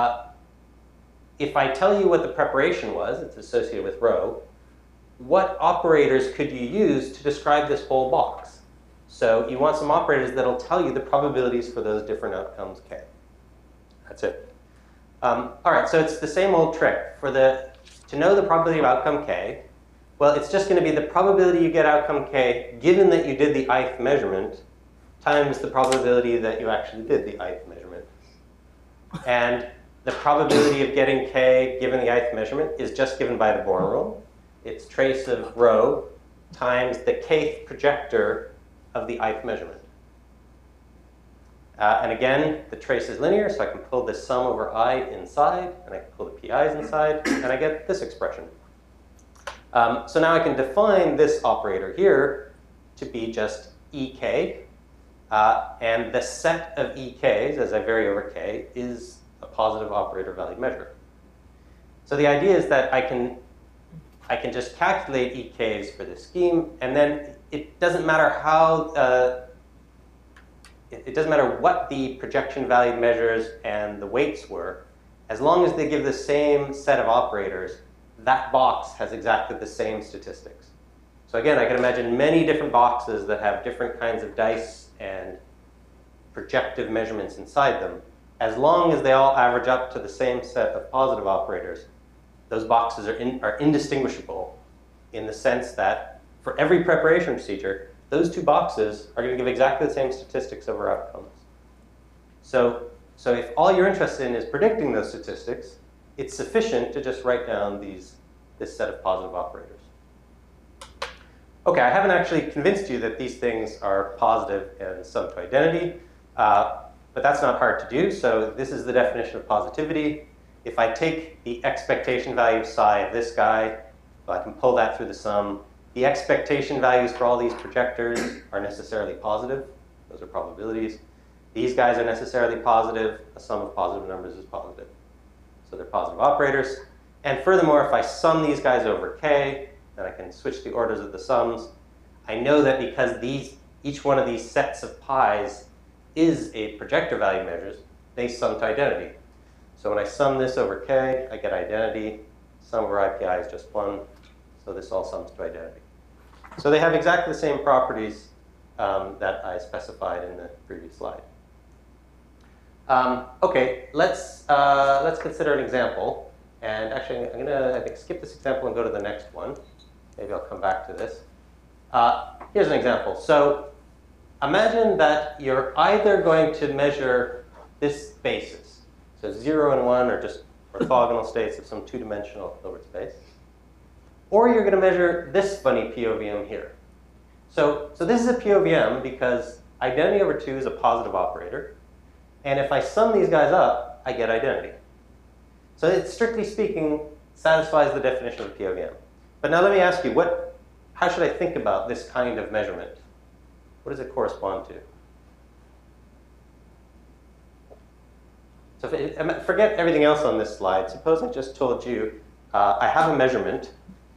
if I tell you what the preparation was, it's associated with rho, what operators could you use to describe this whole box? So you want some operators that'll tell you the probabilities for those different outcomes k. That's it. All right, so it's the same old trick. To know the probability of outcome k, well, it's just going to be the probability you get outcome k, given that you did the ith measurement, times the probability that you actually did the ith measurement. And the probability of getting k given the ith measurement is just given by the Born rule. It's trace of rho times the kth projector of the ith measurement. And again, the trace is linear, so I can pull this sum over I inside, and I can pull the pi's inside, and I get this expression. So now I can define this operator here to be just ek, and the set of ek's, as I vary over k, is a positive operator value measure. So the idea is that I can just calculate ek's for this scheme, and then it doesn't matter how it doesn't matter what the projection value measures and the weights were, as long as they give the same set of operators, that box has exactly the same statistics. So again, I can imagine many different boxes that have different kinds of dice and projective measurements inside them. As long as they all average up to the same set of positive operators, those boxes are indistinguishable in the sense that for every preparation procedure, those 2 boxes are going to give exactly the same statistics over outcomes. So if all you're interested in is predicting those statistics, it's sufficient to just write down this set of positive operators. Okay, I haven't actually convinced you that these things are positive and sum to identity, but that's not hard to do. So this is the definition of positivity. If I take the expectation value of psi of this guy, well, I can pull that through the sum. The expectation values for all these projectors are necessarily positive. Those are probabilities. These guys are necessarily positive. A sum of positive numbers is positive. So they're positive operators. And furthermore, if I sum these guys over k, then I can switch the orders of the sums. I know that because each one of these sets of pi's is a projector value measures, they sum to identity. So when I sum this over k, I get identity. Sum over IPI is just 1. So this all sums to identity. So they have exactly the same properties that I specified in the previous slide. Okay, let's consider an example. And actually, I'm going to, I think, skip this example and go to the next one. Maybe I'll come back to this. Here's an example. So imagine that you're either going to measure this basis. So 0 and 1 are just orthogonal states of some 2-dimensional Hilbert space. Or you're going to measure this funny POVM here. So this is a POVM because identity over 2 is a positive operator. And if I sum these guys up, I get identity. So it, strictly speaking, satisfies the definition of a POVM. But now let me ask you, how should I think about this kind of measurement? What does it correspond to? So forget everything else on this slide. Suppose I just told you I have a measurement.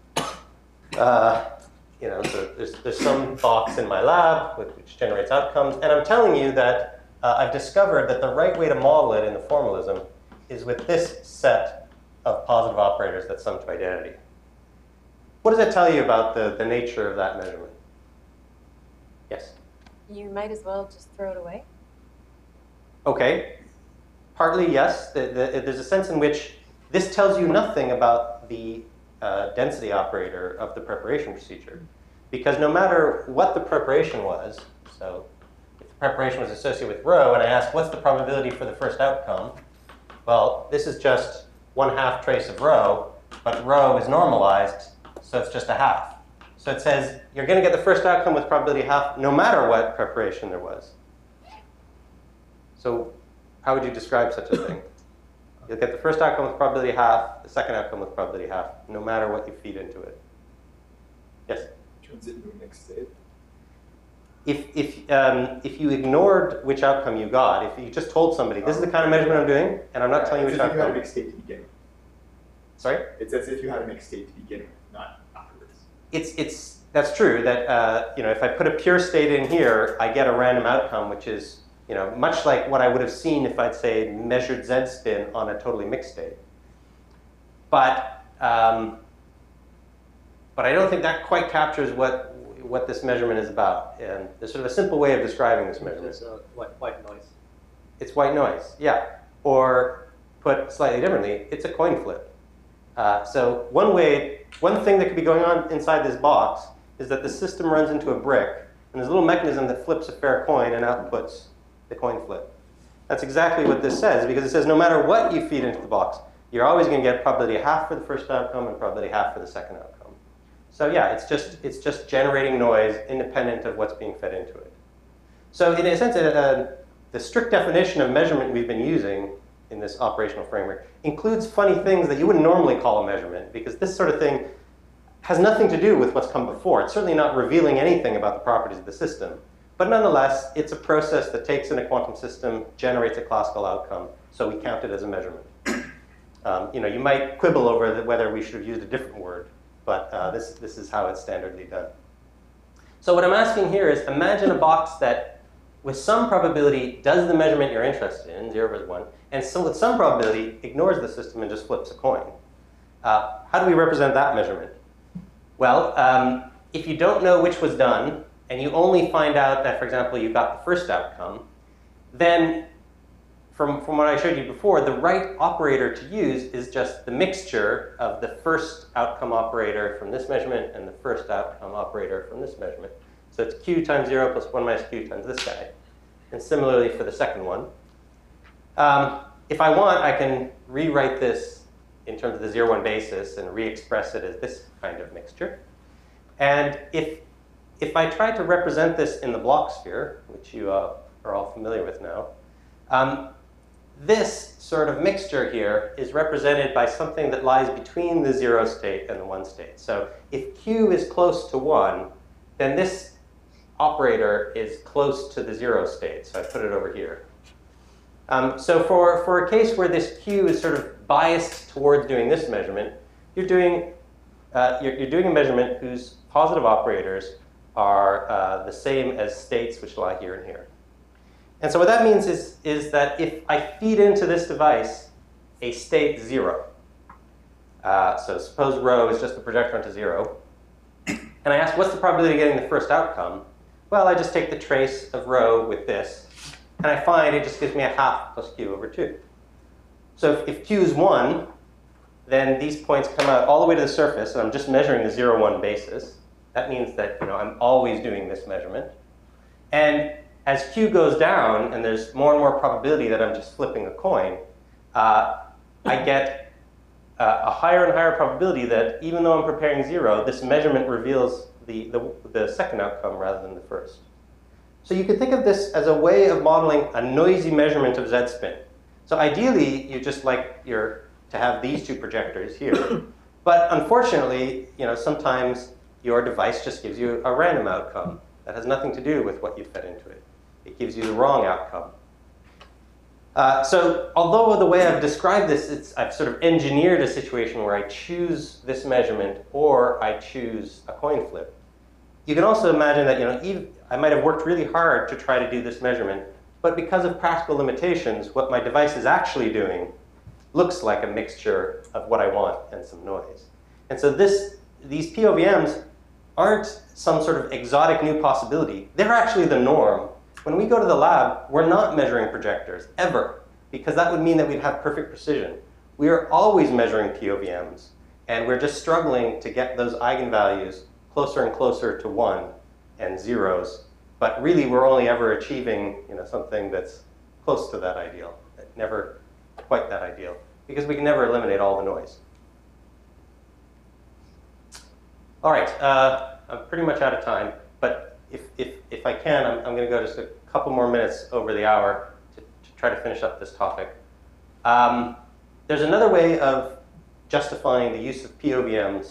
So there's some box in my lab which generates outcomes, and I'm telling you that I've discovered that the right way to model it in the formalism is with this set of positive operators that sum to identity. What does that tell you about the nature of that measurement? Yes? You might as well just throw it away. Okay. Partly, yes. There's a sense in which this tells you nothing about the density operator of the preparation procedure. Because no matter what the preparation was, so if the preparation was associated with rho, and I asked what's the probability for the first outcome, well, this is just 1/2 trace of rho, but rho is normalized, so it's just a half. So it says you're going to get the first outcome with probability half no matter what preparation there was. So how would you describe such a thing? You'll get the first outcome with probability half, the second outcome with probability half, no matter what you feed into it. Yes? Turns it into a mixed state. If you ignored which outcome you got, if you just told somebody, this is the kind of measurement I'm doing, and I'm not telling you which It's as if you had a outcome. mixed state to begin with. Sorry? It's as if you had a mixed state to begin with, not afterwards. That's true. That if I put a pure state in here, I get a random outcome, which is much like what I would have seen if I'd say measured Z spin on a totally mixed state. But I don't think that quite captures what this measurement is about. And there's sort of a simple way of describing this measurement. It's white noise. It's white noise, yeah. Or put slightly differently, it's a coin flip. So one thing that could be going on inside this box is that the system runs into a brick, and there's a little mechanism that flips a fair coin and outputs the coin flip. That's exactly what this says, because it says no matter what you feed into the box, you're always going to get probability half for the first outcome and probability half for the second outcome. So yeah, it's just generating noise independent of what's being fed into it. So in a sense, the strict definition of measurement we've been using in this operational framework includes funny things that you wouldn't normally call a measurement, because this sort of thing has nothing to do with what's come before. It's certainly not revealing anything about the properties of the system. But nonetheless, it's a process that takes in a quantum system, generates a classical outcome, so we count it as a measurement. You might quibble over whether we should have used a different word, but this is how it's standardly done. So what I'm asking here is, imagine a box that, with some probability, does the measurement you're interested in, 0 versus 1, and with some probability, ignores the system and just flips a coin. How do we represent that measurement? Well, if you don't know which was done, and you only find out that, for example, you got the first outcome, then from what I showed you before, the right operator to use is just the mixture of the first outcome operator from this measurement and the first outcome operator from this measurement. So it's q times 0 plus 1 minus q times this guy. And similarly for the second one. If I want, I can rewrite this in terms of the 0-1 basis and re-express it as this kind of mixture. And if I try to represent this in the block sphere, which you are all familiar with now, this sort of mixture here is represented by something that lies between the 0 state and the 1 state. So if q is close to 1, then this operator is close to the 0 state. So I put it over here. So for a case where this q is sort of biased towards doing this measurement, you're doing a measurement whose positive operators are the same as states which lie here and here. And so what that means is that if I feed into this device a state 0, so suppose rho is just a projector onto 0, and I ask what's the probability of getting the first outcome, well, I just take the trace of rho with this, and I find it just gives me a half plus q over 2. So if q is 1, then these points come out all the way to the surface, and I'm just measuring the 0-1 basis. That means that I'm always doing this measurement. And as q goes down, and there's more and more probability that I'm just flipping a coin, I get a higher and higher probability that even though I'm preparing 0, this measurement reveals the second outcome rather than the first. So you could think of this as a way of modeling a noisy measurement of Z-spin. So ideally, you just like to have these two projectors here. But unfortunately, sometimes your device just gives you a random outcome that has nothing to do with what you fed into it. It gives you the wrong outcome. So although the way I've described this, I've sort of engineered a situation where I choose this measurement or I choose a coin flip. You can also imagine that I might have worked really hard to try to do this measurement, but because of practical limitations, what my device is actually doing looks like a mixture of what I want and some noise. And so these POVMs aren't some sort of exotic new possibility. They're actually the norm. When we go to the lab, we're not measuring projectors, ever, because that would mean that we'd have perfect precision. We are always measuring POVMs, and we're just struggling to get those eigenvalues closer and closer to 1 and zeros. But really, we're only ever achieving something that's close to that ideal, never quite that ideal, because we can never eliminate all the noise. All right, I'm pretty much out of time, but if I can, I'm going to go just a couple more minutes over the hour to try to finish up this topic. There's another way of justifying the use of POVMs,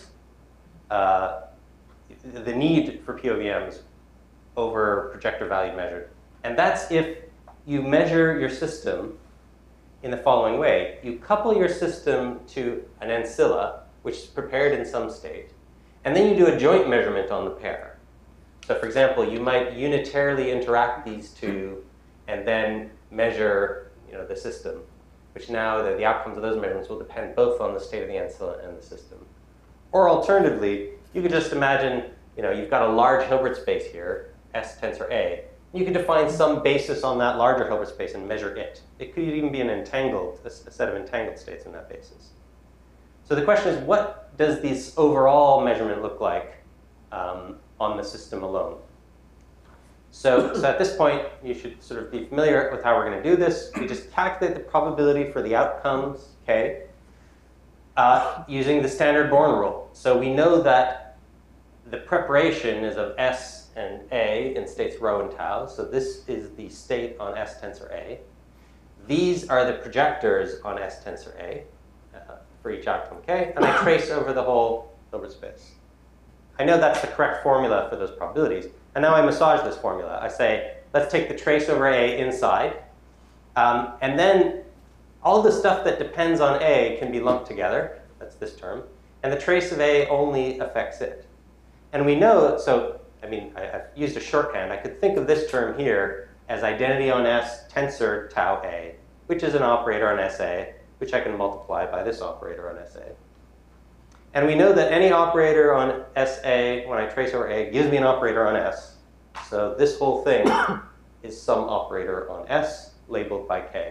the need for POVMs over projector value measured. And that's if you measure your system in the following way. You couple your system to an ancilla, which is prepared in some state, and then you do a joint measurement on the pair. So for example, you might unitarily interact these two and then measure the system, which now the outcomes of those measurements will depend both on the state of the ancilla and the system. Or alternatively, you could just imagine you've got a large Hilbert space here, S tensor A. You could define some basis on that larger Hilbert space and measure it. It could even be a set of entangled states in that basis. So the question is, what does this overall measurement look like on the system alone? So at this point, you should sort of be familiar with how we're going to do this. We just calculate the probability for the outcomes, K, using the standard Born rule. So we know that the preparation is of S and A in states rho and tau. So this is the state on S tensor A. These are the projectors on S tensor A for each outcome K. And I trace over the whole Hilbert space. I know that's the correct formula for those probabilities. And now I massage this formula. I say, let's take the trace over A inside. And then all the stuff that depends on A can be lumped together. That's this term. And the trace of A only affects it. And we know, I've used a shorthand. I could think of this term here as identity on S tensor tau A, which is an operator on SA, which I can multiply by this operator on SA. And we know that any operator on SA, when I trace over A, gives me an operator on S. So this whole thing is some operator on S, labeled by K.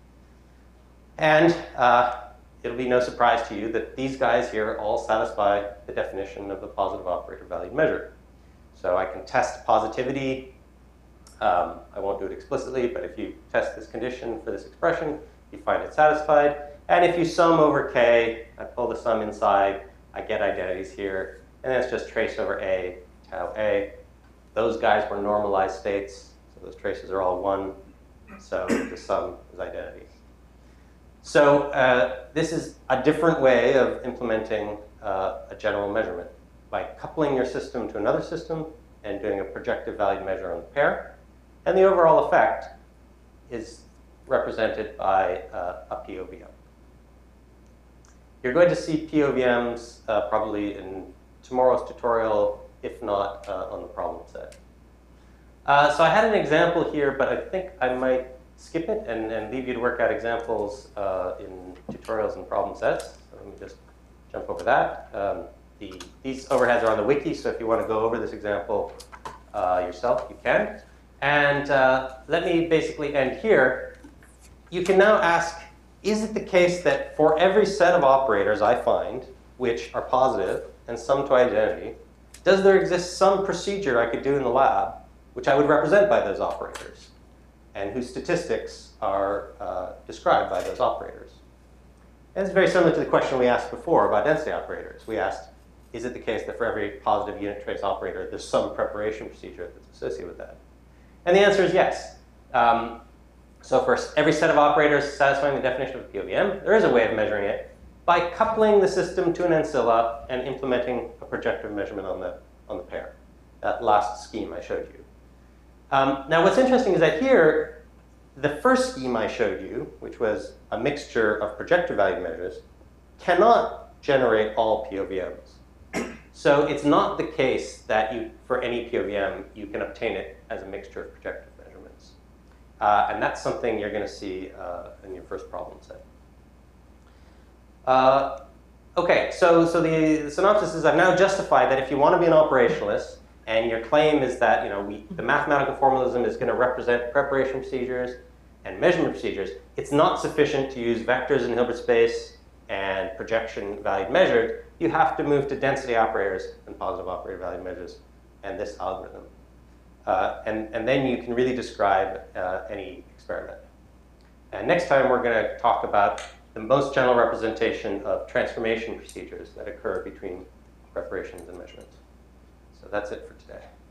And it'll be no surprise to you that these guys here all satisfy the definition of the positive operator valued measure. So I can test positivity. I won't do it explicitly, but if you test this condition for this expression, you find it satisfied. And if you sum over K, I pull the sum inside, I get identities here. And then it's just trace over A, tau A. Those guys were normalized states, so those traces are all 1. So the sum is identity. So this is a different way of implementing a general measurement by coupling your system to another system and doing a projective valued measure on the pair. And the overall effect is represented by a POVM. You're going to see POVMs probably in tomorrow's tutorial, if not on the problem set. So I had an example here, but I think I might skip it and leave you to work out examples in tutorials and problem sets. So let me just jump over that. These overheads are on the wiki, so if you want to go over this example yourself, you can. And let me basically end here. You can now ask, is it the case that for every set of operators I find, which are positive and sum to identity, does there exist some procedure I could do in the lab which I would represent by those operators, and whose statistics are described by those operators? And it's very similar to the question we asked before about density operators. We asked, is it the case that for every positive unit trace operator, there's some preparation procedure that's associated with that? And the answer is yes. So for every set of operators satisfying the definition of a POVM, there is a way of measuring it by coupling the system to an ancilla and implementing a projective measurement on the pair. That last scheme I showed you. Now what's interesting is that here, the first scheme I showed you, which was a mixture of projector value measures, cannot generate all POVMs. So it's not the case that for any POVM, you can obtain it as a mixture of projective measurements. And that's something you're going to see in your first problem set. Okay, so the synopsis is I've now justified that if you want to be an operationalist, and your claim is that the mathematical formalism is going to represent preparation procedures and measurement procedures, it's not sufficient to use vectors in Hilbert space and projection valued measured. You have to move to density operators and positive operator valued measures and this algorithm. And then you can really describe any experiment. And next time we're going to talk about the most general representation of transformation procedures that occur between preparations and measurements. So that's it for today.